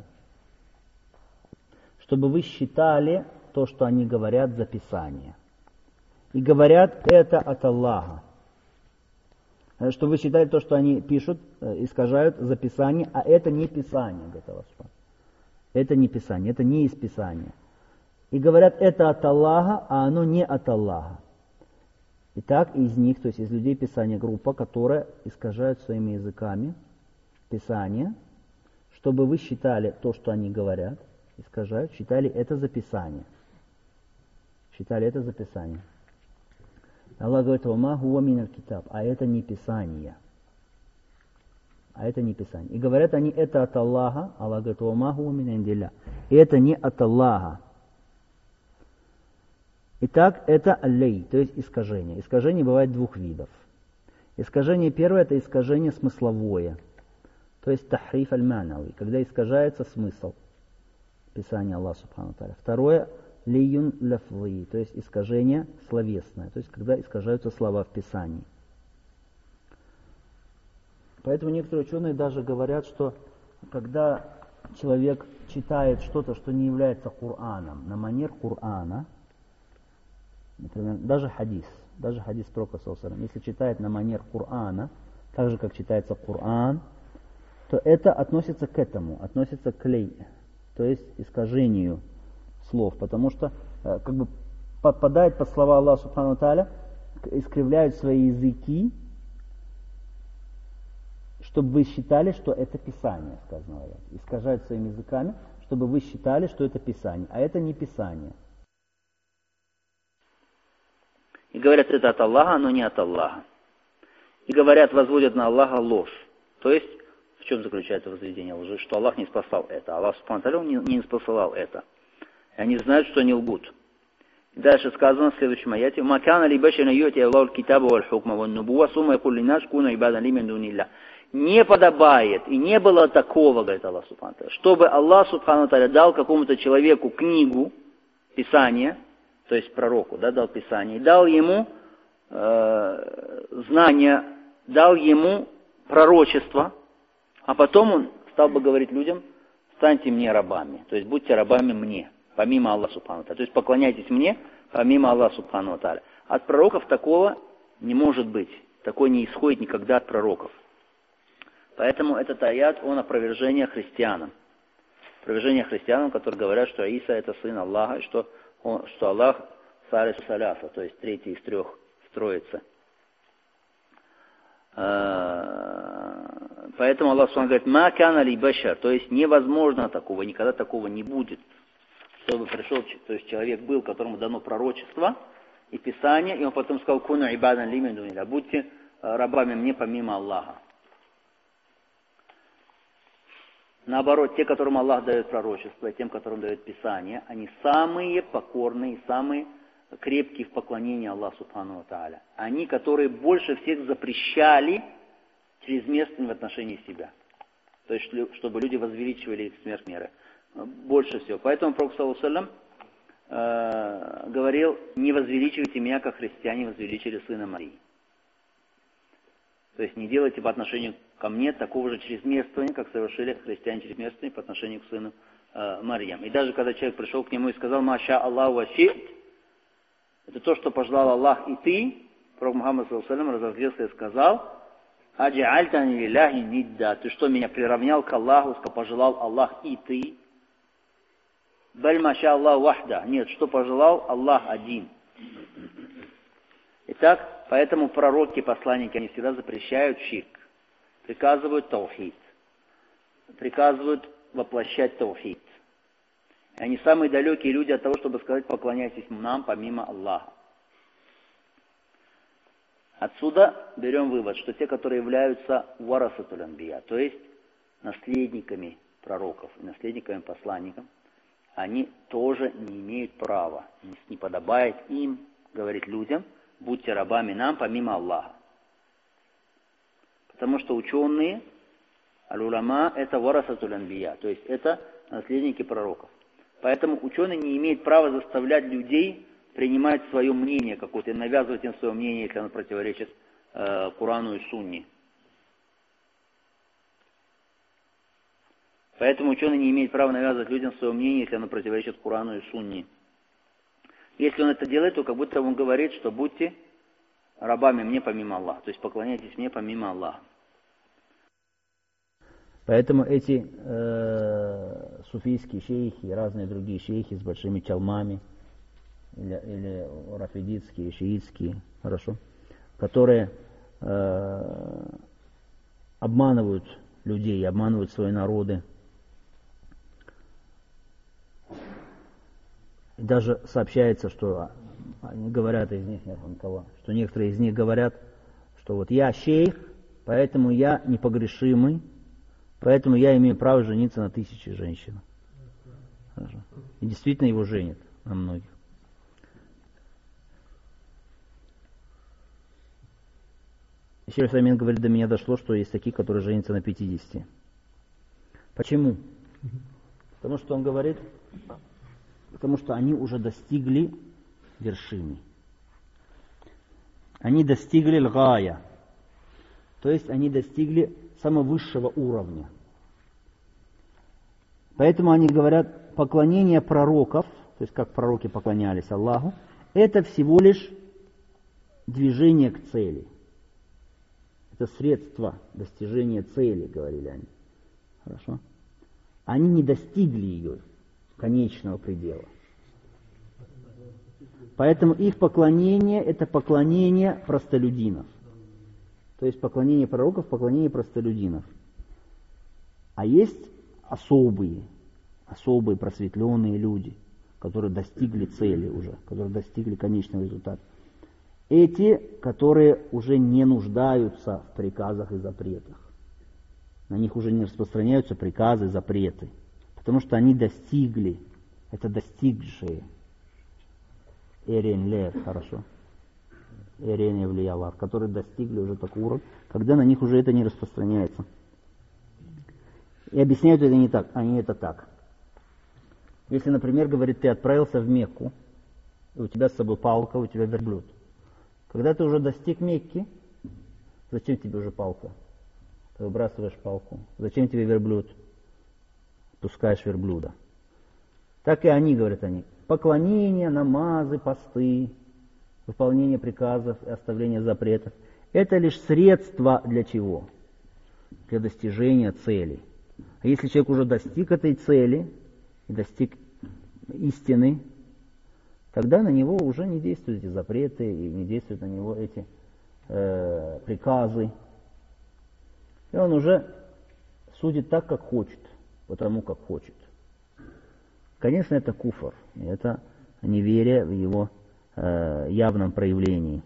[SPEAKER 1] Чтобы вы считали то, что они говорят, за Писание. И говорят это от Аллаха. Чтобы вы считали то, что они пишут, искажают за Писание, а это не Писание, говорит Аллах. Это не Писание, это не из Писания. И говорят это от Аллаха, а оно не от Аллаха. Итак, из них, то есть из людей Писания, группа, которая искажают своими языками Писание, чтобы вы считали то, что они говорят, искажают, считали это за Писание. Считали это за Писание. Аллах говорит, «Вама хуа миналь китаб», а это не Писание. А это не Писание. И говорят они, это от Аллаха. Аллах говорит, «Вама хуа мин индилля». И это не от Аллаха. Итак, это аллей, то есть искажение. Искажение бывает двух видов. Искажение первое, это искажение смысловое. То есть тахриф аль-манави, когда искажается смысл Писания Аллаха Субхану Тааля. Второе, лейюн лафзи, то есть искажение словесное, то есть когда искажаются слова в Писании. Поэтому некоторые ученые даже говорят, что когда человек читает что-то, что не является Кораном, на манер Корана, например, даже хадис, даже хадис пророка, если читает на манер Корана, так же, как читается Коран, то это относится к этому, относится к лей, то есть искажению слов, потому что как бы подпадает под слова Аллаха Субхану Тааля, искривляют свои языки, чтобы вы считали, что это Писание, сказано, искажают своими языками, чтобы вы считали, что это Писание, а это не Писание. И говорят, это от Аллаха, но не от Аллаха. И говорят, возводят на Аллаха ложь. То есть, в чем заключается возведение лжи? Что Аллах не спасал это. Аллах Субхану Тааля не, не спасал это. И они знают, что они лгут. И дальше сказано в следующем аяте: «Макана ли башина йоти Аллаху китаба валь хукма валь нубуа сумма якулли наш куна ибадан ли мин дунилля». Не подобает, и не было такого, говорит Аллах Субхану Тааля, чтобы Аллах Субхану Тааля дал какому-то человеку книгу, Писание, то есть пророку, да, дал Писание, дал ему э, знания, дал ему пророчество, а потом он стал бы говорить людям: станьте мне рабами, то есть будьте рабами мне, помимо Аллаха Субхану Тааля, то есть поклоняйтесь мне,
[SPEAKER 3] помимо Аллаха Субхану ва Тааля. От пророков такого не может быть. Такое не исходит никогда от пророков. Поэтому этот аят, он опровержение христианам. Опровержение христианам, которые говорят, что Иса это сын Аллаха, и что, он, что Аллах Салису Саляса, то есть третий из трех в Троице. Поэтому Аллах Субхану говорит, «Ма кана ли башар», то есть невозможно такого, никогда такого не будет, чтобы пришел, то есть человек был, которому дано пророчество и Писание, и он потом сказал, «Куну ибадан ли мин дуниля», будьте рабами мне помимо Аллаха. Наоборот, те, которым Аллах дает пророчество, и тем, которым дает Писание, они самые покорные, самые крепкие в поклонении Аллаху Субхану ва Тааля. Они, которые больше всех запрещали чрезмерность в отношении себя. То есть, чтобы люди возвеличивали их смерть меры. Больше всего. Поэтому Пророк саллаллаху алейхи ва саллям э, говорил, не возвеличивайте меня, как христиане возвеличили сына Марии. То есть не делайте по отношению ко мне такого же чрезмерствования, как совершили христиане чрезмерствования по отношению к сыну э, Марьям. И даже когда человек пришел к нему и сказал, «Маша Аллаху ва ши'т», это то, что пожелал Аллах и ты, Пророк Мухаммад саллаллаху алейхи ва саллям разозлился и сказал, «Аджи'альтани лилляхи нидда», ты что, меня приравнял к Аллаху, что пожелал Аллах и ты? «Баль маша Аллаху вахда», нет, что пожелал Аллах один. Итак, поэтому пророки, посланники, они всегда запрещают ширк, приказывают таухид, приказывают воплощать таухид. И они самые далекие люди от того, чтобы сказать, поклоняйтесь нам помимо Аллаха. Отсюда берем вывод, что те, которые являются варасатуль анбия, то есть наследниками пророков и наследниками посланников, они тоже не имеют права, не подобает им говорить людям, будьте рабами нам помимо Аллаха. Потому что ученые, аль-улама, это варасатуль анбия, то есть это наследники пророков. Поэтому ученый не имеет права заставлять людей принимать свое мнение какое-то и навязывать им свое мнение, если оно противоречит э, Корану и Сунне. Поэтому ученый не имеет права навязывать людям свое мнение, если оно противоречит Корану и Сунне. Если он это делает, то как будто он говорит, что будьте рабами мне помимо Аллаха, то есть поклоняйтесь мне помимо Аллаха.
[SPEAKER 1] Поэтому эти э, суфийские шейхи и разные другие шейхи с большими чалмами, или, или рафидитские, шиитские, хорошо, которые э, обманывают людей, обманывают свои народы. И даже сообщается, что они говорят из них, что некоторые из них говорят, что вот я шейх, поэтому я непогрешимый, поэтому я имею право жениться на тысяче женщин. Хорошо. И действительно его женят на многих. И Шейх Усаймин говорит, до меня дошло, что есть такие, которые женятся на пятидесяти. Почему? Потому что он говорит, потому что они уже достигли вершины. Они достигли лгая. То есть они достигли самого высшего уровня. Поэтому они говорят, поклонение пророков, то есть как пророки поклонялись Аллаху, это всего лишь движение к цели. Это средство достижения цели, говорили они. Хорошо? Они не достигли ее конечного предела. Поэтому их поклонение – это поклонение простолюдинов. То есть поклонение пророков, поклонение простолюдинов. А есть особые, особые просветленные люди, которые достигли цели уже, которые достигли конечного результата. Эти, которые уже не нуждаются в приказах и запретах. На них уже не распространяются приказы, запреты. Потому что они достигли, это достигшие. Эрен лев, хорошо. Эрен евлиялар, которые достигли уже такого уровня, когда на них уже это не распространяется. И объясняют это не так, они это так. Если, например, говорит, ты отправился в Мекку, и у тебя с собой палка, у тебя верблюд. Когда ты уже достиг Мекки, зачем тебе уже палка? Ты выбрасываешь палку. Зачем тебе верблюд? Пускаешь верблюда. Так и они, говорят они, поклонение, намазы, посты, выполнение приказов и оставление запретов – это лишь средство для чего? Для достижения цели. А если человек уже достиг этой цели и достиг истины, тогда на него уже не действуют эти запреты и не действуют на него эти э, приказы. И он уже судит так, как хочет, потому как хочет. Конечно, это куфр, это неверие в его э, явном проявлении.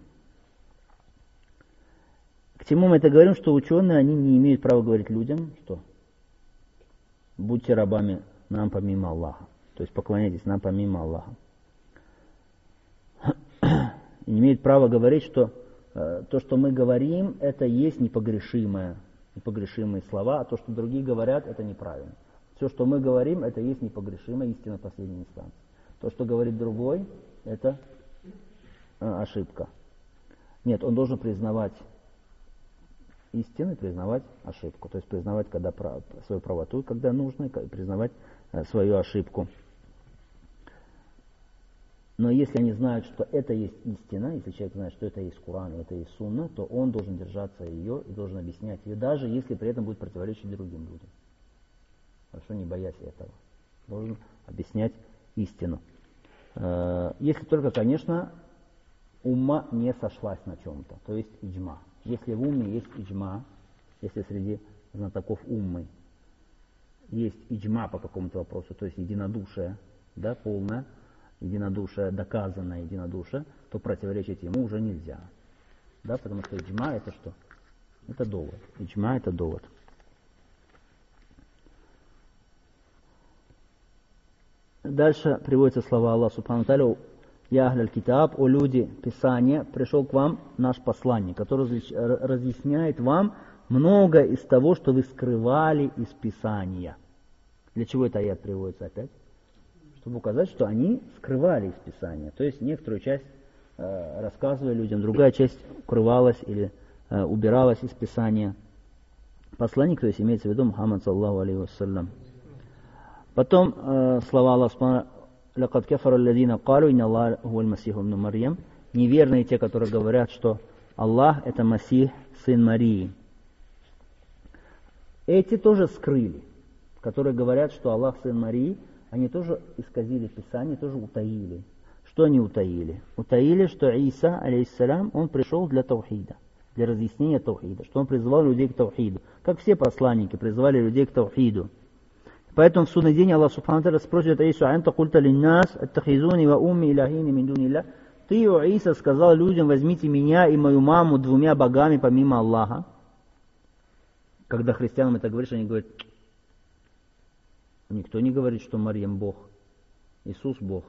[SPEAKER 1] К чему мы это говорим, что ученые, они не имеют права говорить людям, что будьте рабами нам помимо Аллаха, то есть поклоняйтесь нам помимо Аллаха. И не имеют права говорить, что э, то, что мы говорим, это есть непогрешимое, непогрешимые слова, а то, что другие говорят, это неправильно. Все, что мы говорим, это есть непогрешимая истина последней инстанции. То, что говорит другой, это э, ошибка. Нет, он должен признавать истину и признавать ошибку. То есть признавать когда прав, свою правоту, когда нужно, и признавать э, свою ошибку. Но если они знают, что это есть истина, если человек знает, что это есть Коран, это есть Сунна, то он должен держаться ее и должен объяснять ее, даже если при этом будет противоречить другим людям. Хорошо, не боясь этого. Должен объяснять истину. Если только, конечно, умма не сошлась на чем-то, то есть иджма. Если в умме есть иджма, если среди знатоков уммы есть иджма по какому-то вопросу, то есть единодушие, да, полное, единодушие, доказанное единодушие, то противоречить ему уже нельзя. Да, потому что иджма это что? Это довод. Иджма это довод. Дальше приводятся слова Аллаха Субхану Тааля: «Я ахляль китаб, о люди Писания, пришел к вам наш посланник, который разъясняет вам много из того, что вы скрывали из Писания». Для чего это аят приводится опять? Чтобы указать, что они скрывали из Писания. То есть некоторую часть э, рассказывали людям, другая часть укрывалась или э, убиралась из Писания. Посланник, то есть имеется в виду Мухаммад саллаллаху алейхи вассалям. Потом э, слова Аллаха: «Лакад кафара алладина калу инна Аллаха хуаль масиху ибн Марьям». Неверные те, которые говорят, что Аллах это Масих, сын Марии. Эти тоже скрыли, которые говорят, что Аллах сын Марии. Они тоже исказили Писание, тоже утаили. Что они утаили? Утаили, что Иса, алейхиссалям, он пришел для таухида, для разъяснения таухида, что он призывал людей к таухиду. Как все посланники призывали людей к таухиду. Поэтому в судный день Аллах Субхану Тааля спросит Ису: «Анта культа линнас, аттахизуни ва умми илахини мин дунилля». Ты, о Иса, сказал людям: возьмите меня и мою маму двумя богами помимо Аллаха. Когда христианам это говоришь, они говорят: никто не говорит, что Марьям Бог, Иисус Бог.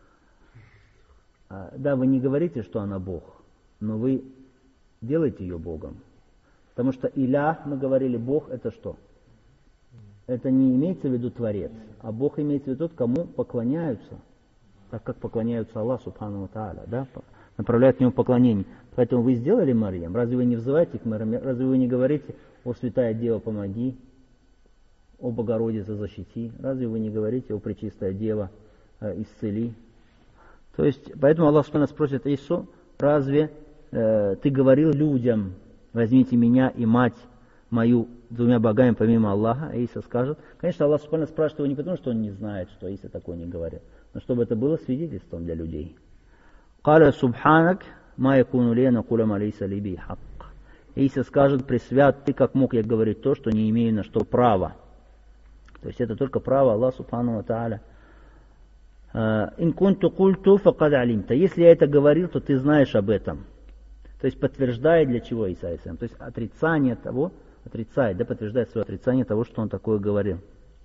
[SPEAKER 1] А, да, вы не говорите, что она Бог, но вы делаете ее Богом. Потому что Илях, мы говорили, Бог это что? Это не имеется в виду Творец, а Бог имеется в виду тот, кому поклоняются, так как поклоняются Аллаху Субхану Тааля, да, направляют к нему поклонение. Поэтому вы сделали Марьям, разве вы не взываете к Марьям, разве вы не говорите: «О святая Дева, помоги», «О Богородице, защити», разве вы не говорите: «О Пречистая Дева, исцели»? То есть, поэтому Аллах Субхану спросит Ису: разве э, ты говорил людям: возьмите меня и мать мою двумя богами помимо Аллаха? А Иса скажет, конечно, Аллах Субхану спрашивает его не потому, что он не знает, что Иса такое не говорит, но чтобы это было свидетельством для людей. «Каля субханак ма якуну ли накуля ма лейса ли би хак». Иса скажет: пресвят ты, как мог я говорить то, что не имею на что права. То есть это только право Аллаха Субхану ва Тааля. «Ин кунту культу факад алимта». Если я это говорил, то ты знаешь об этом. То есть подтверждает для чего Иса алейхиссалям. То есть отрицание того, отрицает, да, подтверждает свое отрицание того, что он такое говорил.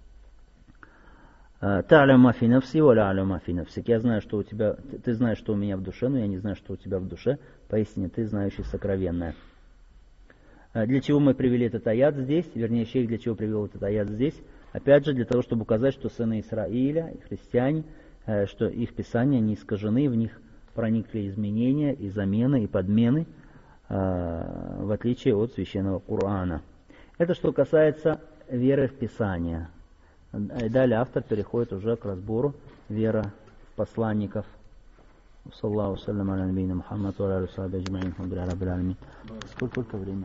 [SPEAKER 1] «Та'лям ма фи нафси ва ла а'лям ма фи нафсик». Я знаю, что у тебя, ты, ты знаешь, что у меня в душе, но я не знаю, что у тебя в душе. Поистине ты знающий сокровенное. Для чего мы привели этот аят здесь, вернее, шейх для чего привел этот аят здесь? Опять же, для того, чтобы указать, что сыны Исраиля, христиане, что их писания не искажены, в них проникли изменения и замены, и подмены, в отличие от священного Корана. Это что касается веры в Писание. И далее автор переходит уже к разбору веры в посланников. Саллаху салям аля набийна Мухаммад ва аля сахби аджмаин. Сколько время?